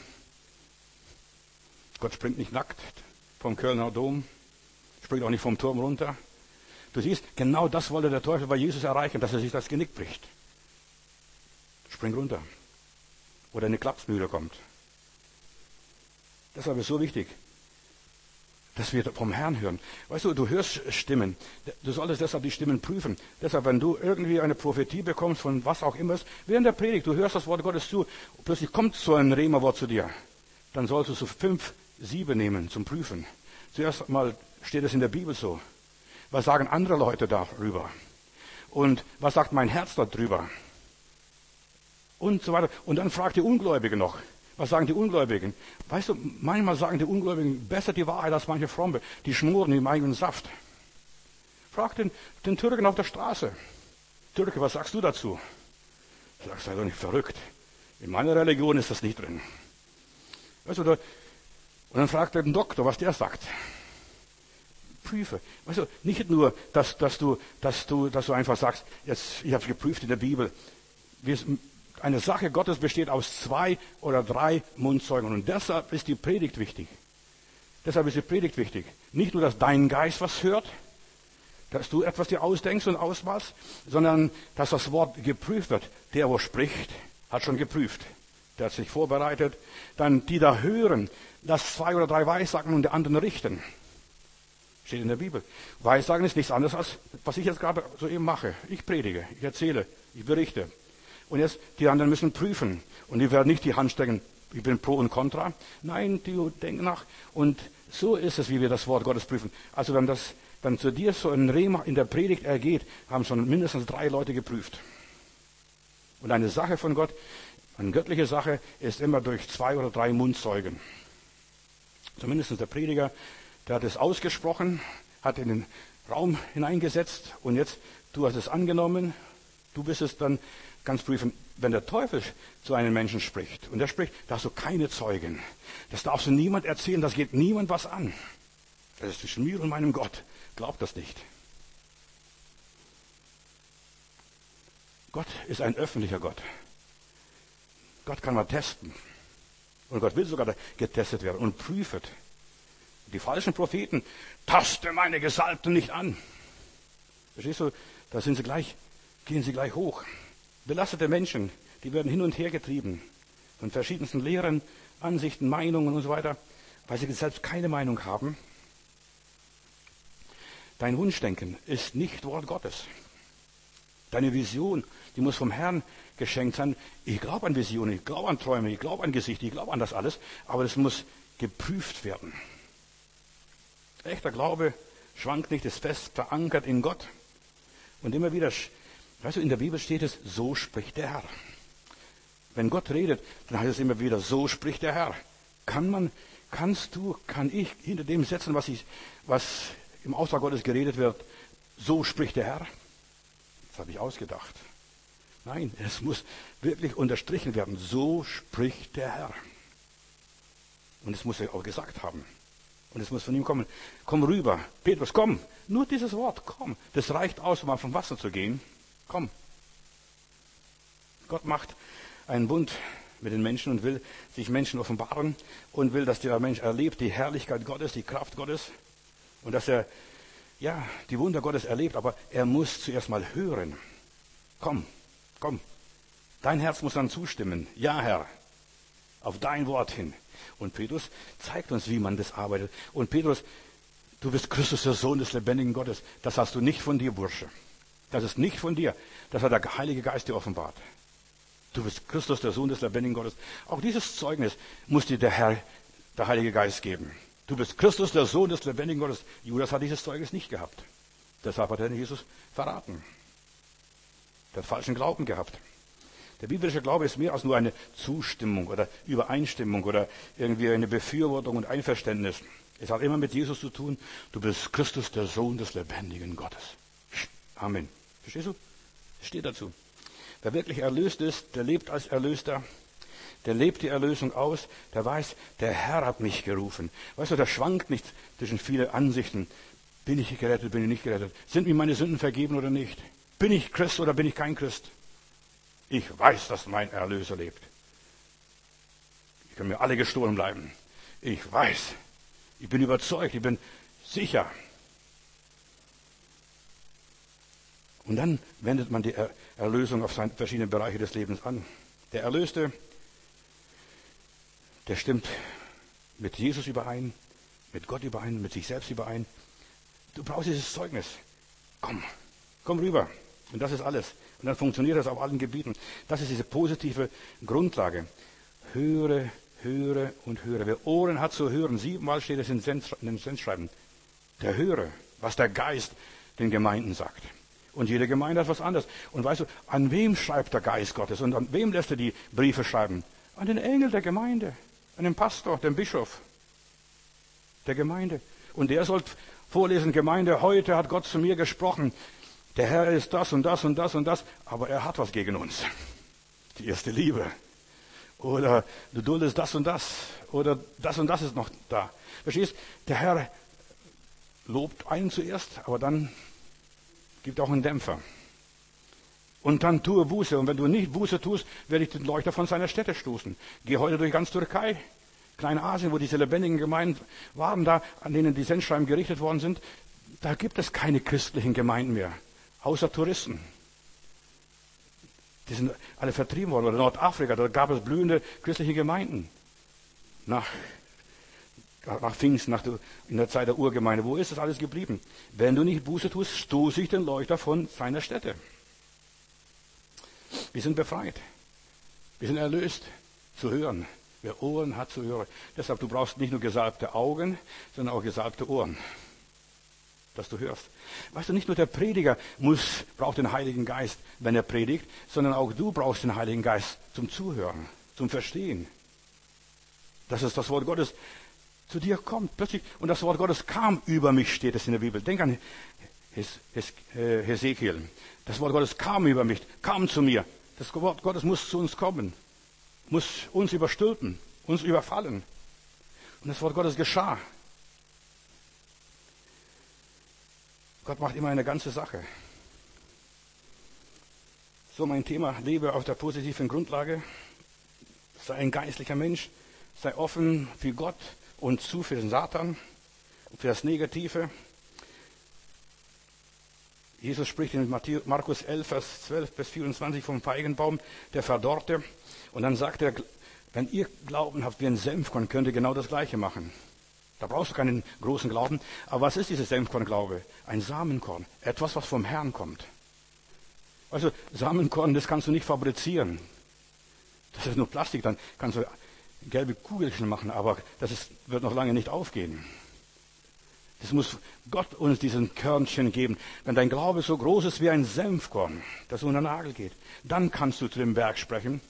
Gott springt nicht nackt vom Kölner Dom, springt auch nicht vom Turm runter. Du siehst, genau das wollte der Teufel bei Jesus erreichen, dass er sich das Genick bricht. Spring runter. Oder eine Klapsmühle kommt. Deshalb ist so wichtig, dass wir vom Herrn hören. Weißt du, du hörst Stimmen. Du solltest deshalb die Stimmen prüfen. Deshalb, wenn du irgendwie eine Prophetie bekommst von was auch immer, während der Predigt, du hörst das Wort Gottes zu, plötzlich kommt so ein Rema-Wort zu dir. Dann solltest du so fünf Siebe nehmen zum Prüfen. Zuerst mal steht es in der Bibel so. Was sagen andere Leute darüber? Und was sagt mein Herz darüber? Und so weiter. Und dann fragt die Ungläubige noch. Was sagen die Ungläubigen? Weißt du, manchmal sagen die Ungläubigen besser die Wahrheit als manche Fromme. Die schmoren im eigenen Saft. Frag den, den Türken auf der Straße. Türke, was sagst du dazu? Du sagst, sei doch nicht verrückt. In meiner Religion ist das nicht drin. Weißt du, da, und dann fragt er den Doktor, was der sagt. prüfe. Weißt du, nicht nur, dass, dass, du, dass, du, dass du einfach sagst, jetzt, ich habe es geprüft in der Bibel. Eine Sache Gottes besteht aus zwei oder drei Mundzeugen. Und deshalb ist die Predigt wichtig. Deshalb ist die Predigt wichtig. Nicht nur, dass dein Geist was hört, dass du etwas dir ausdenkst und ausmalst, sondern dass das Wort geprüft wird. Der, wo spricht, hat schon geprüft. Der hat sich vorbereitet. Dann die da hören, dass zwei oder drei Weissagen und die anderen richten. Steht in der Bibel. Weissagen ist nichts anderes als, was ich jetzt gerade soeben mache. Ich predige, ich erzähle, ich berichte. Und jetzt, die anderen müssen prüfen. Und die werden nicht die Hand stecken, ich bin pro und contra. Nein, die denken nach. Und so ist es, wie wir das Wort Gottes prüfen. Also wenn das, wenn zu dir so ein Rema in der Predigt ergeht, haben schon mindestens drei Leute geprüft. Und eine Sache von Gott, eine göttliche Sache, ist immer durch zwei oder drei Mundzeugen. Zumindest der Prediger, der hat es ausgesprochen, hat in den Raum hineingesetzt und jetzt, du hast es angenommen, du bist es dann ganz prüfen. Wenn der Teufel zu einem Menschen spricht und er spricht, da hast du keine Zeugen. Das darfst du niemand erzählen, das geht niemand was an. Das ist zwischen mir und meinem Gott. Glaub das nicht. Gott ist ein öffentlicher Gott. Gott kann man testen. Und Gott will sogar getestet werden und prüfet. Die falschen Propheten, taste meine Gesalbten nicht an. Verstehst du? Da sind sie gleich, gehen sie gleich hoch. Belastete Menschen, die werden hin und her getrieben von verschiedensten Lehren, Ansichten, Meinungen und so weiter, weil sie selbst keine Meinung haben. Dein Wunschdenken ist nicht Wort Gottes. Deine Vision, die muss vom Herrn geschenkt sein. Ich glaube an Visionen, ich glaube an Träume, ich glaube an Gesichter, ich glaube an das alles, aber das muss geprüft werden. Echter Glaube schwankt nicht, ist fest verankert in Gott. Und immer wieder, weißt du, in der Bibel steht es, so spricht der Herr. Wenn Gott redet, dann heißt es immer wieder, so spricht der Herr. Kann man, kannst du, kann ich hinter dem setzen, was, ich, was im Auftrag Gottes geredet wird, so spricht der Herr? Das habe ich ausgedacht. Nein, es muss wirklich unterstrichen werden, so spricht der Herr. Und es muss er auch gesagt haben. Und es muss von ihm kommen. Komm rüber. Petrus, komm. Nur dieses Wort, komm. Das reicht aus, um mal vom Wasser zu gehen. Komm. Gott macht einen Bund mit den Menschen und will sich Menschen offenbaren und will, dass der Mensch erlebt die Herrlichkeit Gottes, die Kraft Gottes und dass er, ja, die Wunder Gottes erlebt. Aber er muss zuerst mal hören. Komm, komm. Dein Herz muss dann zustimmen. Ja, Herr. Auf dein Wort hin. Und Petrus zeigt uns, wie man das arbeitet. Und Petrus, du bist Christus, der Sohn des lebendigen Gottes. Das hast du nicht von dir, Bursche. Das ist nicht von dir. Das hat der Heilige Geist dir offenbart. Du bist Christus, der Sohn des lebendigen Gottes. Auch dieses Zeugnis muss dir der Herr, der Heilige Geist geben. Du bist Christus, der Sohn des lebendigen Gottes. Judas hat dieses Zeugnis nicht gehabt. Deshalb hat er Jesus verraten. Der hat falschen Glauben gehabt. Der biblische Glaube ist mehr als nur eine Zustimmung oder Übereinstimmung oder irgendwie eine Befürwortung und Einverständnis. Es hat immer mit Jesus zu tun. Du bist Christus, der Sohn des lebendigen Gottes. Amen. Verstehst du? Es steht dazu. Wer wirklich erlöst ist, der lebt als Erlöster. Der lebt die Erlösung aus. Der weiß, der Herr hat mich gerufen. Weißt du, der schwankt nicht zwischen vielen Ansichten. Bin ich gerettet, bin ich nicht gerettet? Sind mir meine Sünden vergeben oder nicht? Bin ich Christ oder bin ich kein Christ? Ich weiß, dass mein Erlöser lebt. Ich kann mir alle gestohlen bleiben. Ich weiß. Ich bin überzeugt. Ich bin sicher. Und dann wendet man die Erlösung auf seine verschiedenen Bereiche des Lebens an. Der Erlöste, der stimmt mit Jesus überein, mit Gott überein, mit sich selbst überein. Du brauchst dieses Zeugnis. Komm, komm rüber. Und das ist alles. Und dann funktioniert das auf allen Gebieten. Das ist diese positive Grundlage. Höre, höre und höre. Wer Ohren hat zu hören, siebenmal steht es in den Sendschreiben. Der höre, was der Geist den Gemeinden sagt. Und jede Gemeinde hat was anderes. Und weißt du, an wem schreibt der Geist Gottes? Und an wem lässt er die Briefe schreiben? An den Engel der Gemeinde. An den Pastor, den Bischof der Gemeinde. Und der soll vorlesen, Gemeinde, heute hat Gott zu mir gesprochen. Der Herr ist das und das und das und das, aber er hat was gegen uns. Die erste Liebe. Oder du duldest das und das. Oder das und das ist noch da. Verstehst? Der Herr lobt einen zuerst, aber dann gibt auch einen Dämpfer. Und dann tue Buße. Und wenn du nicht Buße tust, werde ich den Leuchter von seiner Stätte stoßen. Geh heute durch ganz Türkei, Kleinasien, wo diese lebendigen Gemeinden waren, da, an denen die Sendschreiben gerichtet worden sind. Da gibt es keine christlichen Gemeinden mehr, außer Touristen. Die sind alle vertrieben worden. Oder Nordafrika, da gab es blühende christliche Gemeinden. Nach, nach Pfingsten, nach der, in der Zeit der Urgemeinde. Wo ist das alles geblieben? Wenn du nicht Buße tust, stoße ich den Leuchter von seiner Stätte. Wir sind befreit. Wir sind erlöst zu hören. Wer Ohren hat, zu hören. Deshalb, du brauchst nicht nur gesalbte Augen, sondern auch gesalbte Ohren, dass du hörst. Weißt du, nicht nur der Prediger muss, braucht den Heiligen Geist, wenn er predigt, sondern auch du brauchst den Heiligen Geist zum Zuhören, zum Verstehen. Dass es das Wort Gottes zu dir kommt, plötzlich. Und das Wort Gottes kam über mich, steht es in der Bibel. Denk an Hes, Hes, äh, Hesekiel. Das Wort Gottes kam über mich, kam zu mir. Das Wort Gottes muss zu uns kommen, muss uns überstülpen, uns überfallen. Und das Wort Gottes geschah. Gott macht immer eine ganze Sache. So mein Thema, lebe auf der positiven Grundlage. Sei ein geistlicher Mensch. Sei offen für Gott und zu für den Satan, für das Negative. Jesus spricht in Markus elf, Vers zwölf bis vierundzwanzig vom Feigenbaum, der verdorrte. Und dann sagt er, wenn ihr Glauben habt wie ein Senfkorn, könnt ihr genau das Gleiche machen. Da brauchst du keinen großen Glauben. Aber was ist dieses Senfkorn-Glaube? Ein Samenkorn. Etwas, was vom Herrn kommt. Also Samenkorn, das kannst du nicht fabrizieren. Das ist nur Plastik, dann kannst du gelbe Kugelchen machen, aber das ist, wird noch lange nicht aufgehen. Das muss Gott uns diesen Körnchen geben. Wenn dein Glaube so groß ist wie ein Senfkorn, das unter den Nagel geht, dann kannst du zu dem Berg sprechen.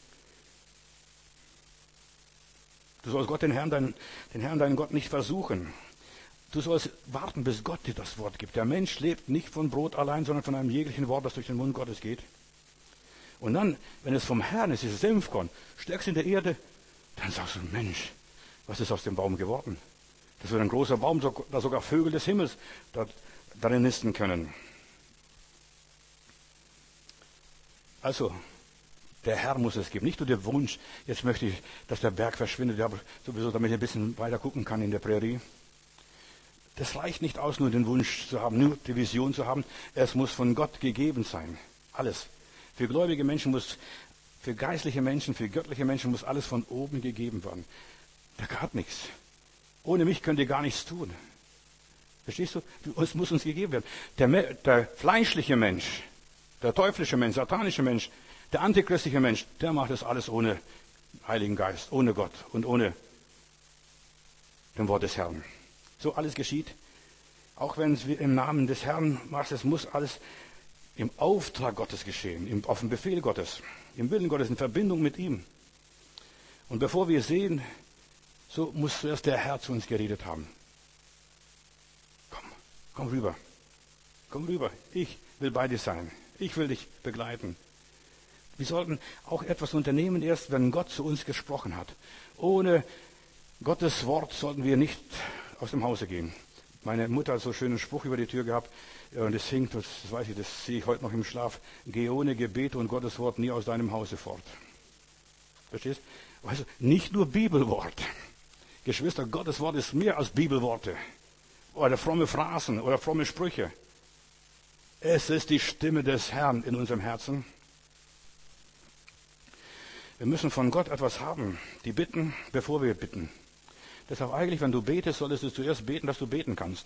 Du sollst Gott, den Herrn, deinen, den Herrn, deinen Gott nicht versuchen. Du sollst warten, bis Gott dir das Wort gibt. Der Mensch lebt nicht von Brot allein, sondern von einem jeglichen Wort, das durch den Mund Gottes geht. Und dann, wenn es vom Herrn ist, dieses Senfkorn, steckst in der Erde, dann sagst du, Mensch, was ist aus dem Baum geworden? Das wird ein großer Baum, da sogar Vögel des Himmels darin nisten können. Also, der Herr muss es geben, nicht nur der Wunsch, jetzt möchte ich, dass der Berg verschwindet, ja, sowieso, damit ich ein bisschen weiter gucken kann in der Prärie. Das reicht nicht aus, nur den Wunsch zu haben, nur die Vision zu haben. Es muss von Gott gegeben sein. Alles. Für gläubige Menschen muss, für geistliche Menschen, für göttliche Menschen muss alles von oben gegeben werden. Da gab nichts. Ohne mich könnt ihr gar nichts tun. Verstehst du? Es muss uns gegeben werden. Der, der fleischliche Mensch, der teuflische Mensch, satanische Mensch, der antichristliche Mensch, der macht das alles ohne Heiligen Geist, ohne Gott und ohne dem Wort des Herrn. So alles geschieht. Auch wenn es im Namen des Herrn machst, es muss alles im Auftrag Gottes geschehen, im, auf dem Befehl Gottes, im Willen Gottes, in Verbindung mit ihm. Und bevor wir sehen, so muss zuerst der Herr zu uns geredet haben. Komm, komm rüber. Komm rüber. Ich will bei dir sein. Ich will dich begleiten. Wir sollten auch etwas unternehmen, erst wenn Gott zu uns gesprochen hat. Ohne Gottes Wort sollten wir nicht aus dem Hause gehen. Meine Mutter hat so einen schönen Spruch über die Tür gehabt, und das singt, das weiß ich, das sehe ich heute noch im Schlaf. Geh ohne Gebet und Gottes Wort nie aus deinem Hause fort. Verstehst? Weißt du, nicht nur Bibelwort. Geschwister, Gottes Wort ist mehr als Bibelworte. Oder fromme Phrasen oder fromme Sprüche. Es ist die Stimme des Herrn in unserem Herzen. Wir müssen von Gott etwas haben. Die bitten, bevor wir bitten. Deshalb eigentlich, wenn du betest, solltest du zuerst beten, dass du beten kannst.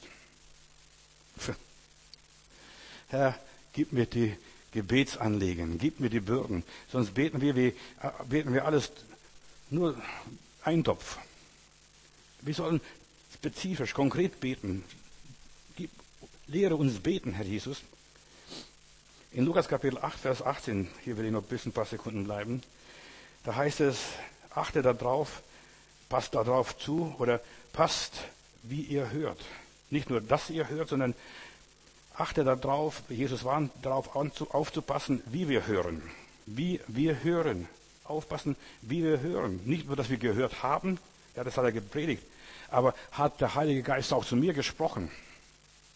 Herr, gib mir die Gebetsanliegen, gib mir die Bürden. Sonst beten wir, wie, beten wir alles nur Eintopf. Wir sollen spezifisch, konkret beten. Gib, lehre uns beten, Herr Jesus. In Lukas Kapitel acht, Vers achtzehn, hier will ich noch ein bisschen ein paar Sekunden bleiben, da heißt es, achte darauf, passt darauf zu oder passt, wie ihr hört. Nicht nur, dass ihr hört, sondern achte darauf, Jesus warnt darauf aufzupassen, wie wir hören. Wie wir hören. Aufpassen, wie wir hören. Nicht nur, dass wir gehört haben, ja, das hat er gepredigt, aber hat der Heilige Geist auch zu mir gesprochen.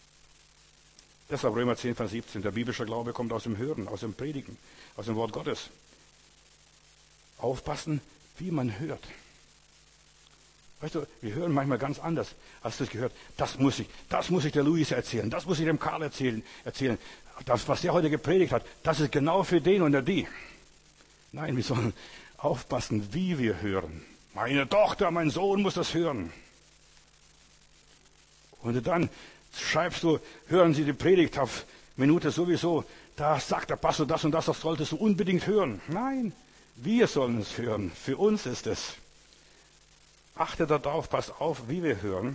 Deshalb Römer zehn, Vers siebzehn. Der biblische Glaube kommt aus dem Hören, aus dem Predigen, aus dem Wort Gottes. Aufpassen, wie man hört. Weißt du, wir hören manchmal ganz anders, als du es gehört. Das muss ich, das muss ich der Luis erzählen, das muss ich dem Karl erzählen, erzählen. Das, was der heute gepredigt hat, das ist genau für den oder die. Nein, wir sollen aufpassen, wie wir hören. Meine Tochter, mein Sohn muss das hören. Und dann schreibst du, hören Sie die Predigt auf Minute sowieso, da sagt der Pastor das und das, das solltest du unbedingt hören. Nein, wir sollen es hören. Für uns ist es. Achte darauf, pass auf, wie wir hören.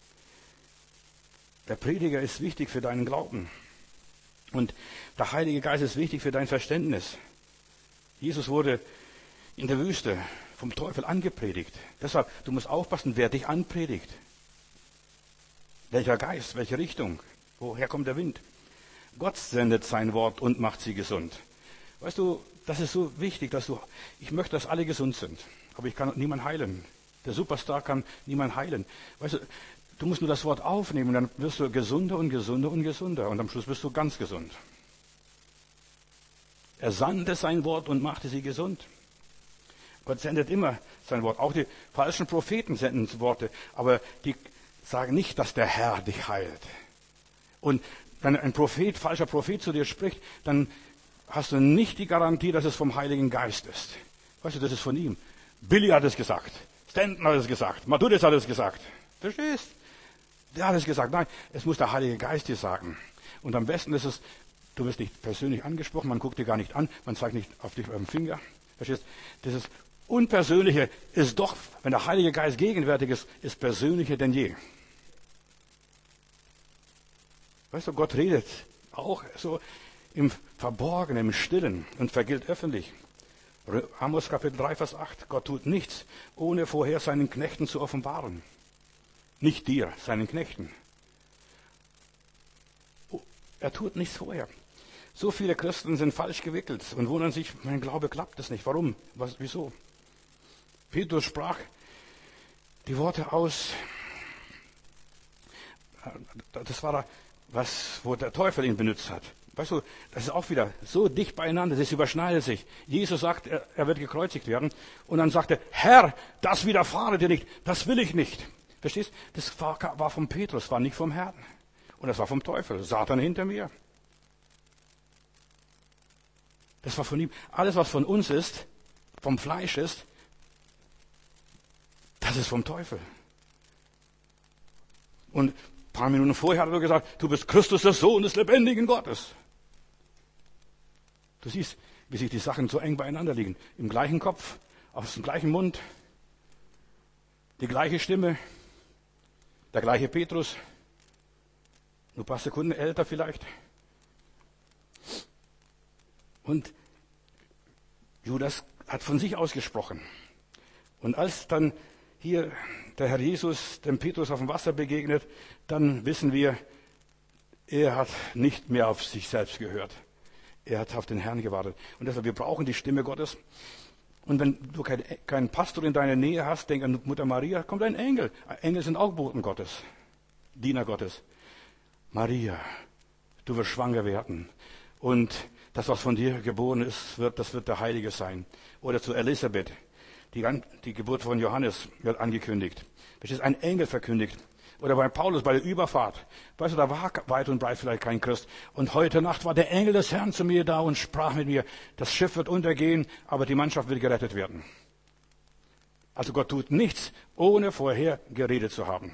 Der Prediger ist wichtig für deinen Glauben. Und der Heilige Geist ist wichtig für dein Verständnis. Jesus wurde in der Wüste vom Teufel angepredigt. Deshalb, du musst aufpassen, wer dich anpredigt. Welcher Geist, welche Richtung, woher kommt der Wind? Gott sendet sein Wort und macht sie gesund. Weißt du, das ist so wichtig, dass du, ich möchte, dass alle gesund sind, aber ich kann niemanden heilen. Der Superstar kann niemanden heilen. Weißt du, du musst nur das Wort aufnehmen, dann wirst du gesunder und gesunder und gesunder und am Schluss bist du ganz gesund. Er sandte sein Wort und machte sie gesund. Gott sendet immer sein Wort. Auch die falschen Propheten senden Worte, aber die sagen nicht, dass der Herr dich heilt. Und wenn ein Prophet, falscher Prophet zu dir spricht, dann hast du nicht die Garantie, dass es vom Heiligen Geist ist. Weißt du, das ist von ihm. Billy hat es gesagt. Stanton hat es gesagt. Matthäus hat es gesagt. Verstehst? Der hat es gesagt. Nein, es muss der Heilige Geist dir sagen. Und am besten ist es, du wirst nicht persönlich angesprochen, man guckt dir gar nicht an, man zeigt nicht auf dich mit dem Finger. Verstehst? Dieses Unpersönliche ist doch, wenn der Heilige Geist gegenwärtig ist, ist persönlicher denn je. Weißt du, Gott redet auch so im Verborgenen, im Stillen und vergilt öffentlich. Amos Kapitel drei, Vers acht. Gott tut nichts, ohne vorher seinen Knechten zu offenbaren. Nicht dir, seinen Knechten. Er tut nichts vorher. So viele Christen sind falsch gewickelt und wundern sich, mein Glaube klappt es nicht. Warum? Was, wieso? Petrus sprach die Worte aus. Das war was, wo der Teufel ihn benutzt hat. Weißt du, das ist auch wieder so dicht beieinander, das überschneidet sich. Jesus sagt, er, er wird gekreuzigt werden. Und dann sagt er, Herr, das widerfahre dir nicht, das will ich nicht. Verstehst? Das war, war vom Petrus, war nicht vom Herrn. Und das war vom Teufel, Satan hinter mir. Das war von ihm. Alles, was von uns ist, vom Fleisch ist, das ist vom Teufel. Und ein paar Minuten vorher hat er gesagt, du bist Christus, der Sohn des lebendigen Gottes. Du siehst, wie sich die Sachen so eng beieinander liegen. Im gleichen Kopf, aus dem gleichen Mund, die gleiche Stimme, der gleiche Petrus, nur ein paar Sekunden älter vielleicht. Und Judas hat von sich aus gesprochen. Und als dann hier der Herr Jesus dem Petrus auf dem Wasser begegnet, dann wissen wir, er hat nicht mehr auf sich selbst gehört. Er hat auf den Herrn gewartet. Und deshalb, wir brauchen die Stimme Gottes. Und wenn du keinen kein Pastor in deiner Nähe hast, denk an Mutter Maria, kommt ein Engel. Engel sind auch Boten Gottes, Diener Gottes. Maria, du wirst schwanger werden. Und das, was von dir geboren ist, wird, das wird der Heilige sein. Oder zu Elisabeth. Die, die Geburt von Johannes wird angekündigt. Das ist ein Engel verkündigt. Oder bei Paulus, bei der Überfahrt. Weißt du, da war weit und breit vielleicht kein Christ. Und heute Nacht war der Engel des Herrn zu mir da und sprach mit mir, das Schiff wird untergehen, aber die Mannschaft wird gerettet werden. Also Gott tut nichts, ohne vorher geredet zu haben.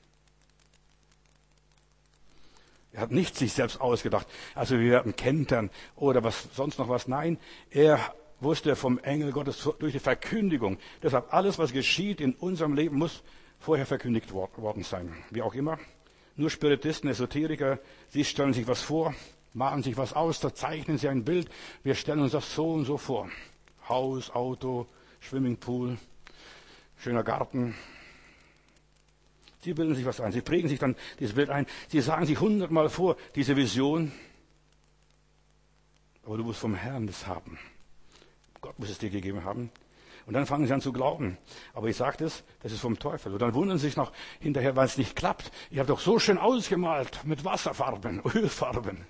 Er hat nicht sich selbst ausgedacht. Also wir werden kentern oder was, sonst noch was. Nein, er wusste vom Engel Gottes durch die Verkündigung. Deshalb alles, was geschieht in unserem Leben, muss vorher verkündigt worden sein. Wie auch immer. Nur Spiritisten, Esoteriker, sie stellen sich was vor, malen sich was aus, da zeichnen sie ein Bild. Wir stellen uns das so und so vor. Haus, Auto, Swimmingpool, schöner Garten. Sie bilden sich was ein. Sie prägen sich dann dieses Bild ein. Sie sagen sich hundertmal vor, diese Vision. Aber du musst vom Herrn das haben. Gott muss es dir gegeben haben. Und dann fangen sie an zu glauben. Aber ich sage das, das ist vom Teufel. Und dann wundern sie sich noch hinterher, weil es nicht klappt. Ich habe doch so schön ausgemalt mit Wasserfarben, Ölfarben.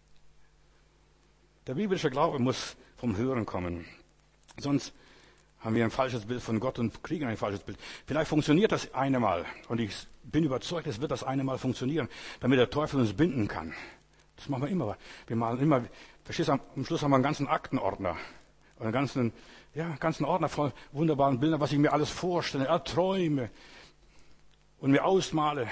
Der biblische Glaube muss vom Hören kommen. Sonst haben wir ein falsches Bild von Gott und kriegen ein falsches Bild. Vielleicht funktioniert das eine Mal. Und ich bin überzeugt, es wird das eine Mal funktionieren, damit der Teufel uns binden kann. Das machen wir immer. Wir malen immer, verstehst du, am Schluss haben wir einen ganzen Aktenordner. Einen ganzen, ja, ganzen Ordner voll wunderbaren Bildern, was ich mir alles vorstelle, erträume und mir ausmale.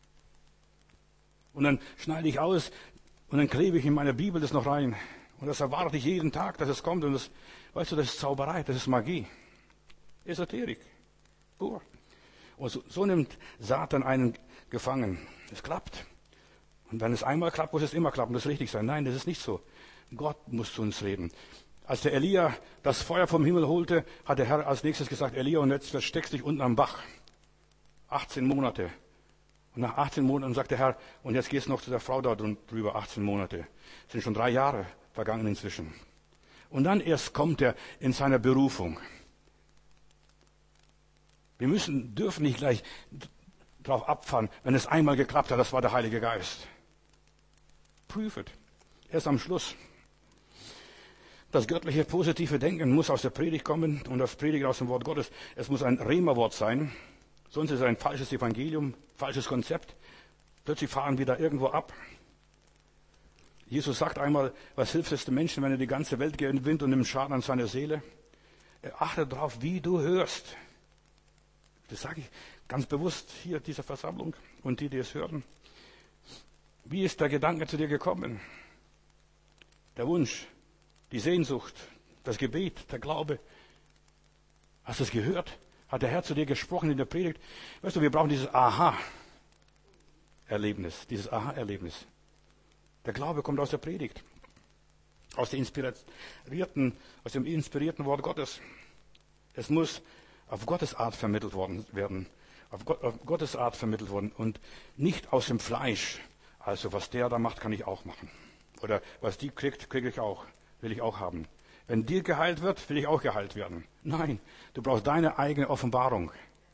Und dann schneide ich aus und dann klebe ich in meine Bibel das noch rein. Und das erwarte ich jeden Tag, dass es kommt. Und das, weißt du, das ist Zauberei, das ist Magie. Esoterik. Pur. Und so, so nimmt Satan einen gefangen. Es klappt. Und wenn es einmal klappt, muss es immer klappen. Das ist richtig sein. Nein, das ist nicht so. Gott muss zu uns reden. Als der Elia das Feuer vom Himmel holte, hat der Herr als nächstes gesagt, Elia, und jetzt versteckst dich unten am Bach. achtzehn Monate. Und nach achtzehn Monaten sagt der Herr, und jetzt gehst du noch zu der Frau da drüber, achtzehn Monate. Es sind schon drei Jahre vergangen inzwischen. Und dann erst kommt er in seiner Berufung. Wir müssen, dürfen nicht gleich drauf abfahren, wenn es einmal geklappt hat, das war der Heilige Geist. Prüfet. Erst am Schluss. Das göttliche positive Denken muss aus der Predigt kommen und das Predigen aus dem Wort Gottes. Es muss ein Rema-Wort sein. Sonst ist es ein falsches Evangelium, falsches Konzept. Plötzlich fahren wir da irgendwo ab. Jesus sagt einmal, was hilft es dem Menschen, wenn er die ganze Welt gewinnt und nimmt Schaden an seiner Seele? Er achtet darauf, wie du hörst. Das sage ich ganz bewusst hier dieser Versammlung und die, die es hören. Wie ist der Gedanke zu dir gekommen? Der Wunsch, die Sehnsucht, das Gebet, der Glaube. Hast du es gehört? Hat der Herr zu dir gesprochen in der Predigt? Weißt du, wir brauchen dieses Aha-Erlebnis, dieses Aha-Erlebnis. Der Glaube kommt aus der Predigt, aus der inspirierten, aus dem inspirierten Wort Gottes. Es muss auf Gottes Art vermittelt worden werden, auf, Gott, auf Gottes Art vermittelt worden und nicht aus dem Fleisch. Also was der da macht, kann ich auch machen. Oder was die kriegt, kriege ich auch, will ich auch haben. Wenn dir geheilt wird, will ich auch geheilt werden. Nein, du brauchst deine eigene Offenbarung.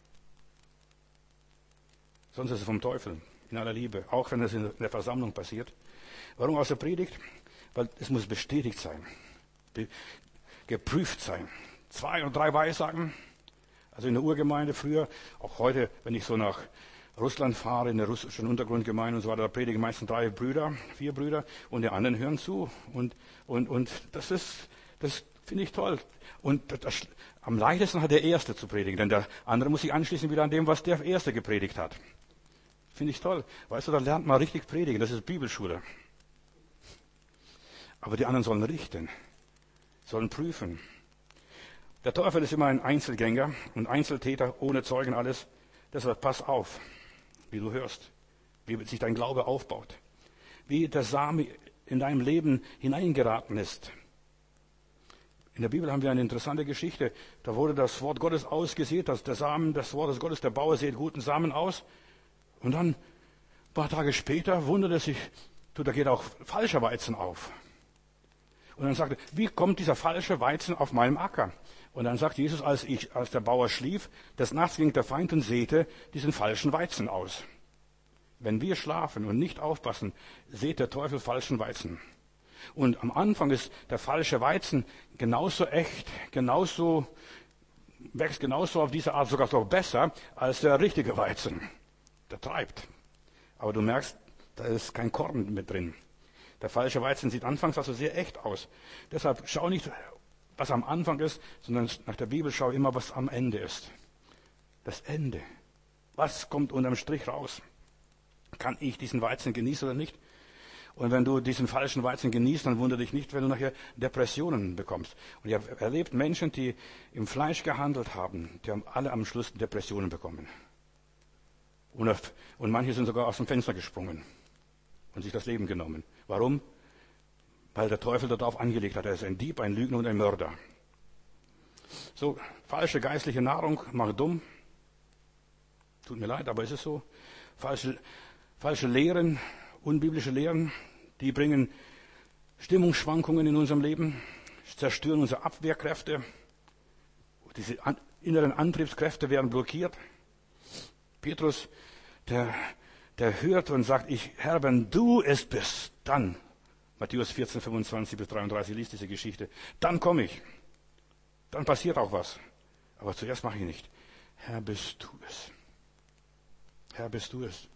Sonst ist es vom Teufel, in aller Liebe, auch wenn es in der Versammlung passiert. Warum aus der Predigt? Weil es muss bestätigt sein, geprüft sein. Zwei oder drei Weissagen, also in der Urgemeinde früher, auch heute, wenn ich so nach Russland fahre, in der russischen Untergrundgemeinde und so weiter, da predigen meistens drei Brüder, vier Brüder und die anderen hören zu. Und, und, und das ist, das finde ich toll. Und das, das, am leichtesten hat der Erste zu predigen, denn der andere muss sich anschließen wieder an dem, was der Erste gepredigt hat. Finde ich toll. Weißt du, da lernt man richtig predigen, das ist Bibelschule. Aber die anderen sollen richten, sollen prüfen. Der Teufel ist immer ein Einzelgänger und Einzeltäter, ohne Zeugen alles. Deshalb pass auf, wie du hörst, wie sich dein Glaube aufbaut, wie der Same in deinem Leben hineingeraten ist. In der Bibel haben wir eine interessante Geschichte. Da wurde das Wort Gottes ausgesät, dass der Samen des Wortes Gottes, der Bauer sät guten Samen aus. Und dann, ein paar Tage später, wundert er sich, du, da geht auch falscher Weizen auf. Und dann sagte, wie kommt dieser falsche Weizen auf meinem Acker? Und dann sagt Jesus, als ich, als der Bauer schlief, des Nachts ging der Feind und säte diesen falschen Weizen aus. Wenn wir schlafen und nicht aufpassen, sät der Teufel falschen Weizen. Und am Anfang ist der falsche Weizen genauso echt, genauso, wächst genauso auf diese Art, sogar noch besser als der richtige Weizen. Der treibt. Aber du merkst, da ist kein Korn mit drin. Der falsche Weizen sieht anfangs also sehr echt aus. Deshalb schau nicht, was am Anfang ist, sondern nach der Bibel schau immer, was am Ende ist. Das Ende. Was kommt unterm Strich raus? Kann ich diesen Weizen genießen oder nicht? Und wenn du diesen falschen Weizen genießt, dann wundere dich nicht, wenn du nachher Depressionen bekommst. Und ich habe erlebt Menschen, die im Fleisch gehandelt haben, die haben alle am Schluss Depressionen bekommen. Und, und manche sind sogar aus dem Fenster gesprungen und sich das Leben genommen. Warum? Weil der Teufel darauf angelegt hat. Er ist ein Dieb, ein Lügner und ein Mörder. So, falsche geistliche Nahrung macht dumm. Tut mir leid, aber ist es so. Falsche, falsche Lehren, unbiblische Lehren, die bringen Stimmungsschwankungen in unserem Leben, zerstören unsere Abwehrkräfte. diese an, inneren Antriebskräfte werden blockiert. Petrus, der, der hört und sagt, ich, Herr, wenn du es bist, dann, Matthäus vierzehn, fünfundzwanzig bis dreiunddreißig, liest diese Geschichte, dann komme ich. Dann passiert auch was. Aber zuerst mache ich nicht. Herr, bist du es? Herr, bist du es?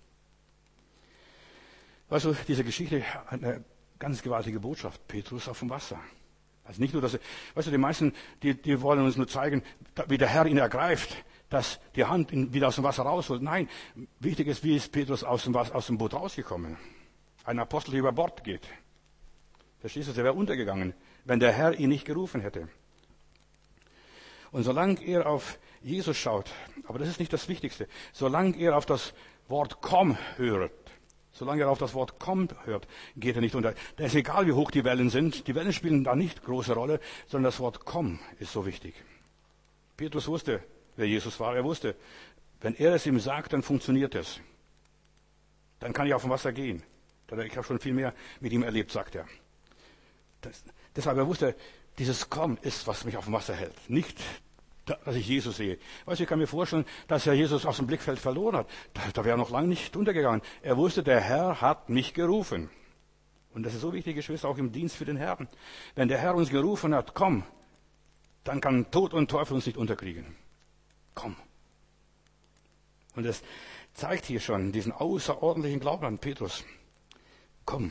Weißt du, diese Geschichte hat eine ganz gewaltige Botschaft. Petrus auf dem Wasser. Also nicht nur, dass, er, weißt du, die meisten, die, die wollen uns nur zeigen, wie der Herr ihn ergreift, dass die Hand ihn wieder aus dem Wasser rausholt. Nein, wichtig ist, wie ist Petrus aus dem, aus dem Boot rausgekommen? Ein Apostel, der über Bord geht. Verstehst du, der wäre untergegangen, wenn der Herr ihn nicht gerufen hätte. Und solange er auf Jesus schaut, aber das ist nicht das Wichtigste, solange er auf das Wort komm hört, solange er auf das Wort komm hört, geht er nicht unter. Da ist egal, wie hoch die Wellen sind, die Wellen spielen da nicht große Rolle, sondern das Wort komm ist so wichtig. Petrus wusste, wer Jesus war, er wusste, wenn er es ihm sagt, dann funktioniert es. Dann kann ich auf dem Wasser gehen. Ich habe schon viel mehr mit ihm erlebt, sagt er. Das, deshalb, er wusste, dieses Komm ist, was mich auf dem Wasser hält. Nicht, dass ich Jesus sehe. Weißt du, ich kann mir vorstellen, dass er Jesus aus dem Blickfeld verloren hat. Da, da wäre er noch lange nicht untergegangen. Er wusste, der Herr hat mich gerufen. Und das ist so wichtig, Geschwister, auch im Dienst für den Herrn. Wenn der Herr uns gerufen hat, komm, dann kann Tod und Teufel uns nicht unterkriegen. Komm. Und das zeigt hier schon diesen außerordentlichen Glauben an Petrus. Komm.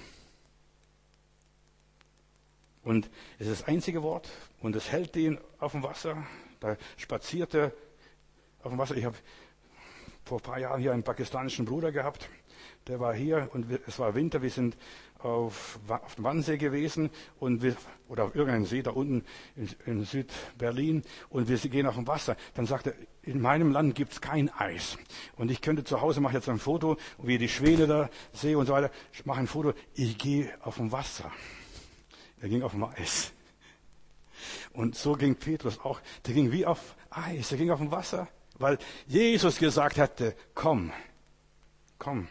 Und es ist das einzige Wort und es hält ihn auf dem Wasser. Da spaziert er auf dem Wasser. Ich habe vor ein paar Jahren hier einen pakistanischen Bruder gehabt. Der war hier und wir, es war Winter. Wir sind auf, auf dem Wannsee gewesen und wir, oder auf irgendeinem See da unten in, in Südberlin und wir gehen auf dem Wasser. Dann sagt er, in meinem Land gibt's kein Eis. Und ich könnte zu Hause, mache jetzt ein Foto, wie ich die Schwäne da sehe und so weiter. Ich mache ein Foto. Ich gehe auf dem Wasser. Er ging auf dem Eis. Und so ging Petrus auch. Der ging wie auf Eis. Er ging auf dem Wasser, weil Jesus gesagt hatte, komm, komm.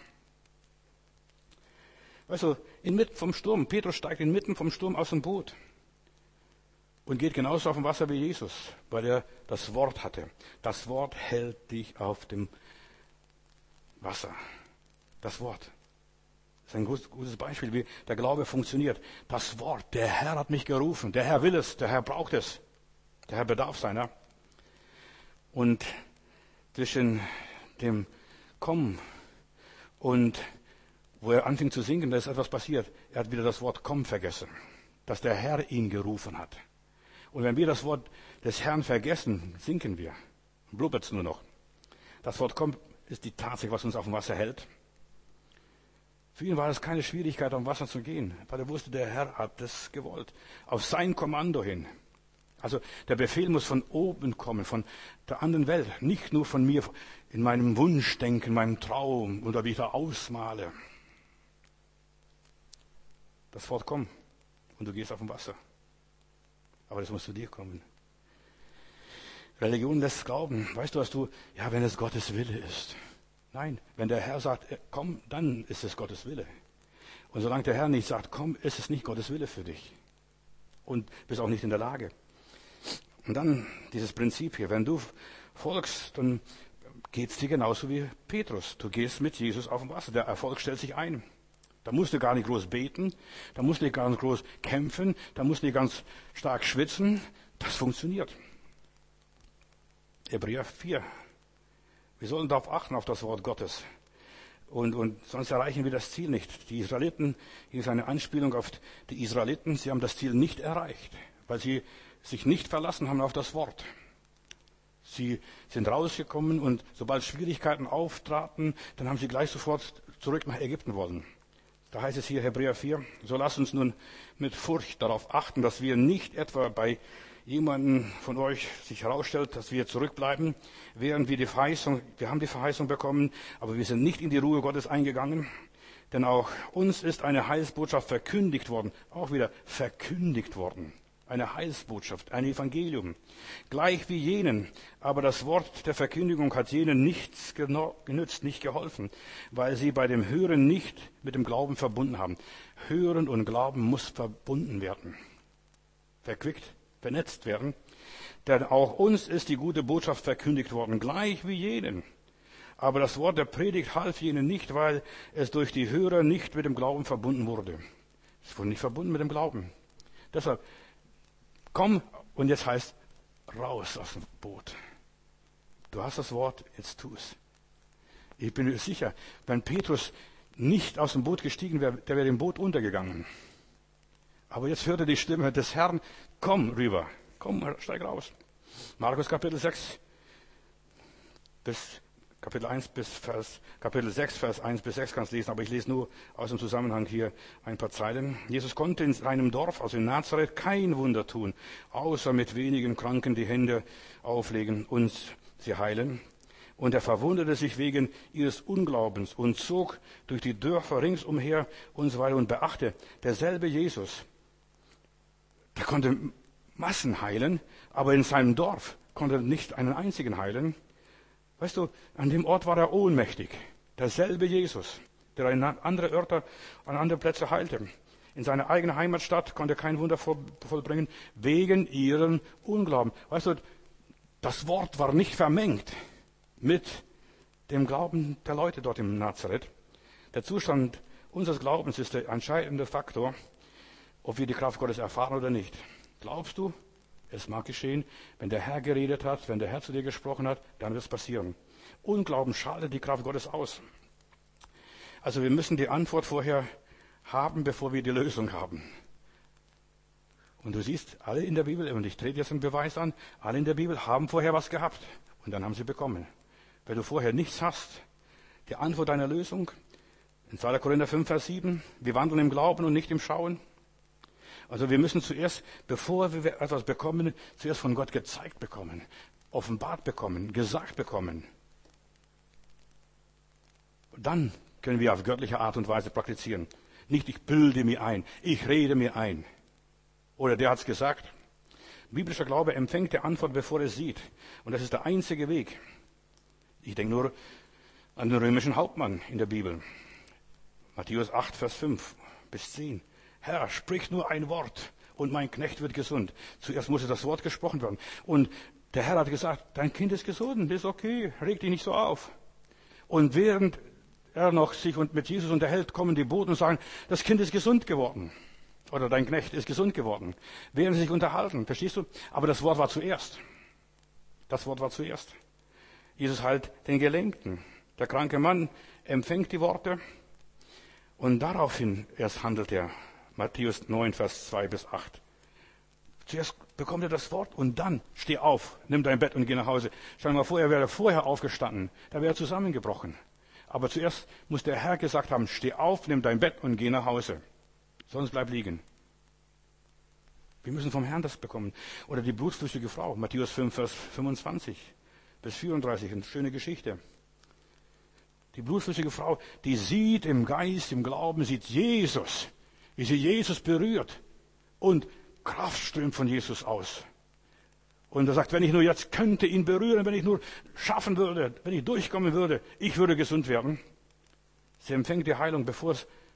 Weißt du, inmitten vom Sturm, Petrus steigt inmitten vom Sturm aus dem Boot und geht genauso auf dem Wasser wie Jesus, weil er das Wort hatte. Das Wort hält dich auf dem Wasser. Das Wort. Das ist ein gutes Beispiel, wie der Glaube funktioniert. Das Wort, der Herr hat mich gerufen, der Herr will es, der Herr braucht es, der Herr bedarf seiner. Und zwischen dem Komm und wo er anfing zu singen, da ist etwas passiert. Er hat wieder das Wort Komm vergessen, dass der Herr ihn gerufen hat. Und wenn wir das Wort des Herrn vergessen, sinken wir. Blubbert's nur noch. Das Wort Komm ist die Tatsache, was uns auf dem Wasser hält. Für ihn war es keine Schwierigkeit, am Wasser zu gehen, weil er wusste, der Herr hat es gewollt. Auf sein Kommando hin. Also der Befehl muss von oben kommen, von der anderen Welt, nicht nur von mir, in meinem Wunschdenken, meinem Traum oder wie ich da ausmale. Das Wort komm und du gehst auf dem Wasser. Aber das muss zu dir kommen. Religion lässt glauben. Weißt du, was du, ja, wenn es Gottes Wille ist. Nein, wenn der Herr sagt, komm, dann ist es Gottes Wille. Und solange der Herr nicht sagt, komm, ist es nicht Gottes Wille für dich. Und bist auch nicht in der Lage. Und dann dieses Prinzip hier, wenn du folgst, dann geht's dir genauso wie Petrus. Du gehst mit Jesus auf dem Wasser. Der Erfolg stellt sich ein. Da musst du gar nicht groß beten, da musst du nicht ganz groß kämpfen, da musst du nicht ganz stark schwitzen. Das funktioniert. Hebräer vier. Wir sollen darauf achten, auf das Wort Gottes. Und, und sonst erreichen wir das Ziel nicht. Die Israeliten, hier ist eine Anspielung auf die Israeliten, sie haben das Ziel nicht erreicht, weil sie sich nicht verlassen haben auf das Wort. Sie sind rausgekommen und sobald Schwierigkeiten auftraten, dann haben sie gleich sofort zurück nach Ägypten wollen. Da heißt es hier Hebräer vier, so lasst uns nun mit Furcht darauf achten, dass wir nicht etwa bei jemanden von euch sich herausstellt, dass wir zurückbleiben, während wir die Verheißung, wir haben die Verheißung bekommen, aber wir sind nicht in die Ruhe Gottes eingegangen, denn auch uns ist eine Heilsbotschaft verkündigt worden, auch wieder verkündigt worden. Eine Heilsbotschaft, ein Evangelium, gleich wie jenen. Aber das Wort der Verkündigung hat jenen nichts genützt, nicht geholfen, weil sie bei dem Hören nicht mit dem Glauben verbunden haben. Hören und Glauben muss verbunden werden, verquickt, vernetzt werden. Denn auch uns ist die gute Botschaft verkündigt worden, gleich wie jenen. Aber das Wort der Predigt half jenen nicht, weil es durch die Hörer nicht mit dem Glauben verbunden wurde. Es wurde nicht verbunden mit dem Glauben. Deshalb, komm, und jetzt heißt, raus aus dem Boot. Du hast das Wort, jetzt tu es. Ich bin mir sicher, wenn Petrus nicht aus dem Boot gestiegen wäre, der wäre im Boot untergegangen. Aber jetzt hört er die Stimme des Herrn, komm rüber, komm, steig raus. Markus Kapitel sechs, bis Kapitel eins bis Vers, Kapitel sechs, Vers eins bis sechs kannst du lesen, aber ich lese nur aus dem Zusammenhang hier ein paar Zeilen. Jesus konnte in seinem Dorf, also in Nazareth, kein Wunder tun, außer mit wenigen Kranken die Hände auflegen und sie heilen. Und er verwunderte sich wegen ihres Unglaubens und zog durch die Dörfer ringsumher und so weiter. Und beachte, derselbe Jesus, der konnte Massen heilen, aber in seinem Dorf konnte er nicht einen einzigen heilen. Weißt du, an dem Ort war er ohnmächtig. Derselbe Jesus, der an andere Orte, an andere Plätze heilte. In seiner eigenen Heimatstadt konnte er kein Wunder vollbringen, wegen ihrem Unglauben. Weißt du, das Wort war nicht vermengt mit dem Glauben der Leute dort im Nazareth. Der Zustand unseres Glaubens ist der entscheidende Faktor, ob wir die Kraft Gottes erfahren oder nicht. Glaubst du? Es mag geschehen, wenn der Herr geredet hat, wenn der Herr zu dir gesprochen hat, dann wird es passieren. Unglauben schaltet die Kraft Gottes aus. Also wir müssen die Antwort vorher haben, bevor wir die Lösung haben. Und du siehst, alle in der Bibel, und ich trete jetzt einen Beweis an, alle in der Bibel haben vorher was gehabt. Und dann haben sie bekommen. Wenn du vorher nichts hast, die Antwort deiner Lösung, in zweiter Korinther fünf, Vers sieben, wir wandeln im Glauben und nicht im Schauen. Also wir müssen zuerst, bevor wir etwas bekommen, zuerst von Gott gezeigt bekommen, offenbart bekommen, gesagt bekommen. Dann können wir auf göttliche Art und Weise praktizieren. Nicht, ich bilde mir ein, ich rede mir ein. Oder der hat's gesagt. Biblischer Glaube empfängt die Antwort, bevor er sieht. Und das ist der einzige Weg. Ich denke nur an den römischen Hauptmann in der Bibel. Matthäus acht, Vers fünf bis zehn. Herr, sprich nur ein Wort und mein Knecht wird gesund. Zuerst musste das Wort gesprochen werden. Und der Herr hat gesagt, dein Kind ist gesund, ist okay, reg dich nicht so auf. Und während er noch sich mit Jesus unterhält, kommen die Boten und sagen, das Kind ist gesund geworden. Oder dein Knecht ist gesund geworden. Während sie sich unterhalten, verstehst du? Aber das Wort war zuerst. Das Wort war zuerst. Jesus heilt den Gelähmten. Der kranke Mann empfängt die Worte und daraufhin erst handelt er. Matthäus neun, Vers zwei bis acht. Zuerst bekommt er das Wort und dann steh auf, nimm dein Bett und geh nach Hause. Stell dir mal vor, er wäre vorher aufgestanden, da wäre er zusammengebrochen. Aber zuerst muss der Herr gesagt haben, steh auf, nimm dein Bett und geh nach Hause. Sonst bleib liegen. Wir müssen vom Herrn das bekommen. Oder die blutflüssige Frau, Matthäus fünf, Vers fünfundzwanzig bis vierunddreißig, eine schöne Geschichte. Die blutflüssige Frau, die sieht im Geist, im Glauben, sieht Jesus, wie sie Jesus berührt und Kraft strömt von Jesus aus. Und er sagt, wenn ich nur jetzt könnte ihn berühren, wenn ich nur schaffen würde, wenn ich durchkommen würde, ich würde gesund werden. Sie empfängt die Heilung, bevor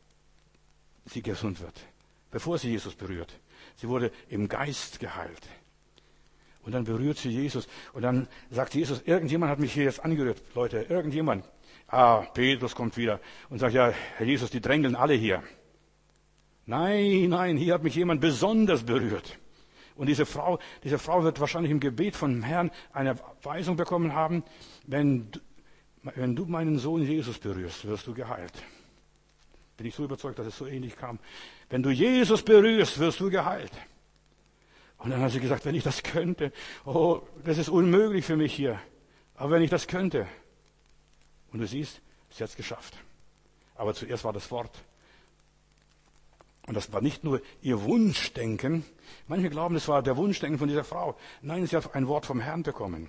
sie gesund wird, bevor sie Jesus berührt. Sie wurde im Geist geheilt. Und dann berührt sie Jesus. Und dann sagt Jesus, irgendjemand hat mich hier jetzt angerührt. Leute, irgendjemand. Ah, Petrus kommt wieder und sagt, ja, Herr Jesus, die drängeln alle hier. Nein, nein, hier hat mich jemand besonders berührt. Und diese Frau, diese Frau wird wahrscheinlich im Gebet vom Herrn eine Weisung bekommen haben, wenn du, wenn du meinen Sohn Jesus berührst, wirst du geheilt. Bin ich so überzeugt, dass es so ähnlich kam. Wenn du Jesus berührst, wirst du geheilt. Und dann hat sie gesagt, wenn ich das könnte, oh, das ist unmöglich für mich hier. Aber wenn ich das könnte. Und du siehst, sie hat es geschafft. Aber zuerst war das Wort. Und das war nicht nur ihr Wunschdenken. Manche glauben, das war der Wunschdenken von dieser Frau. Nein, sie hat ein Wort vom Herrn bekommen.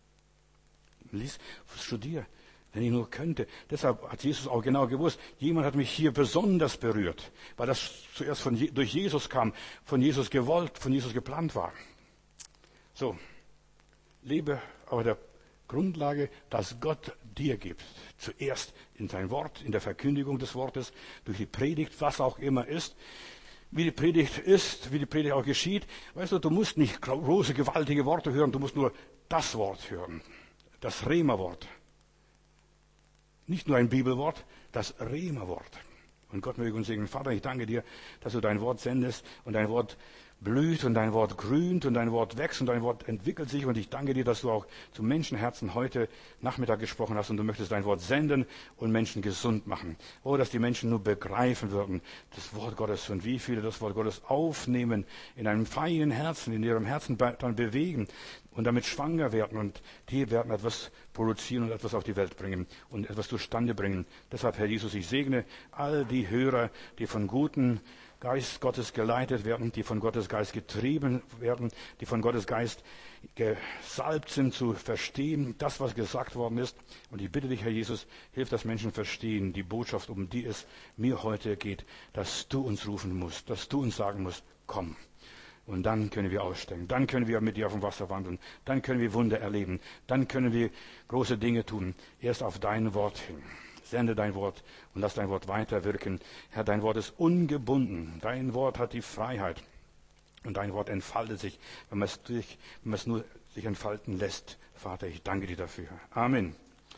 Lies, studier, wenn ich nur könnte. Deshalb hat Jesus auch genau gewusst, jemand hat mich hier besonders berührt, weil das zuerst von, durch Jesus kam, von Jesus gewollt, von Jesus geplant war. So, lebe auf der Grundlage, dass Gott dir gibt. Zuerst in sein Wort, in der Verkündigung des Wortes, durch die Predigt, was auch immer ist. wie die Predigt ist, wie die Predigt auch geschieht. Weißt du, du musst nicht große, gewaltige Worte hören, du musst nur das Wort hören. Das Rema-Wort. Nicht nur ein Bibelwort, das Rema-Wort. Und Gott möge uns segnen. Vater, ich danke dir, dass du dein Wort sendest und dein Wort blüht und dein Wort grünt und dein Wort wächst und dein Wort entwickelt sich. Und ich danke dir, dass du auch zu Menschenherzen heute Nachmittag gesprochen hast und du möchtest dein Wort senden und Menschen gesund machen. Oh, dass die Menschen nur begreifen würden, das Wort Gottes und wie viele das Wort Gottes aufnehmen in einem feinen Herzen, in ihrem Herzen dann bewegen und damit schwanger werden und die werden etwas produzieren und etwas auf die Welt bringen und etwas zustande bringen. Deshalb, Herr Jesus, ich segne all die Hörer, die von guten Geist Gottes geleitet werden, die von Gottes Geist getrieben werden, die von Gottes Geist gesalbt sind zu verstehen, das, was gesagt worden ist. Und ich bitte dich, Herr Jesus, hilf, dass Menschen verstehen, die Botschaft, um die es mir heute geht, dass du uns rufen musst, dass du uns sagen musst, komm. Und dann können wir aussteigen, dann können wir mit dir auf dem Wasser wandeln, dann können wir Wunder erleben, dann können wir große Dinge tun, erst auf dein Wort hin. Sende dein Wort und lass dein Wort weiterwirken. Herr, dein Wort ist ungebunden. Dein Wort hat die Freiheit. Und dein Wort entfaltet sich, wenn man es, durch, wenn man es nur sich entfalten lässt. Vater, ich danke dir dafür. Amen.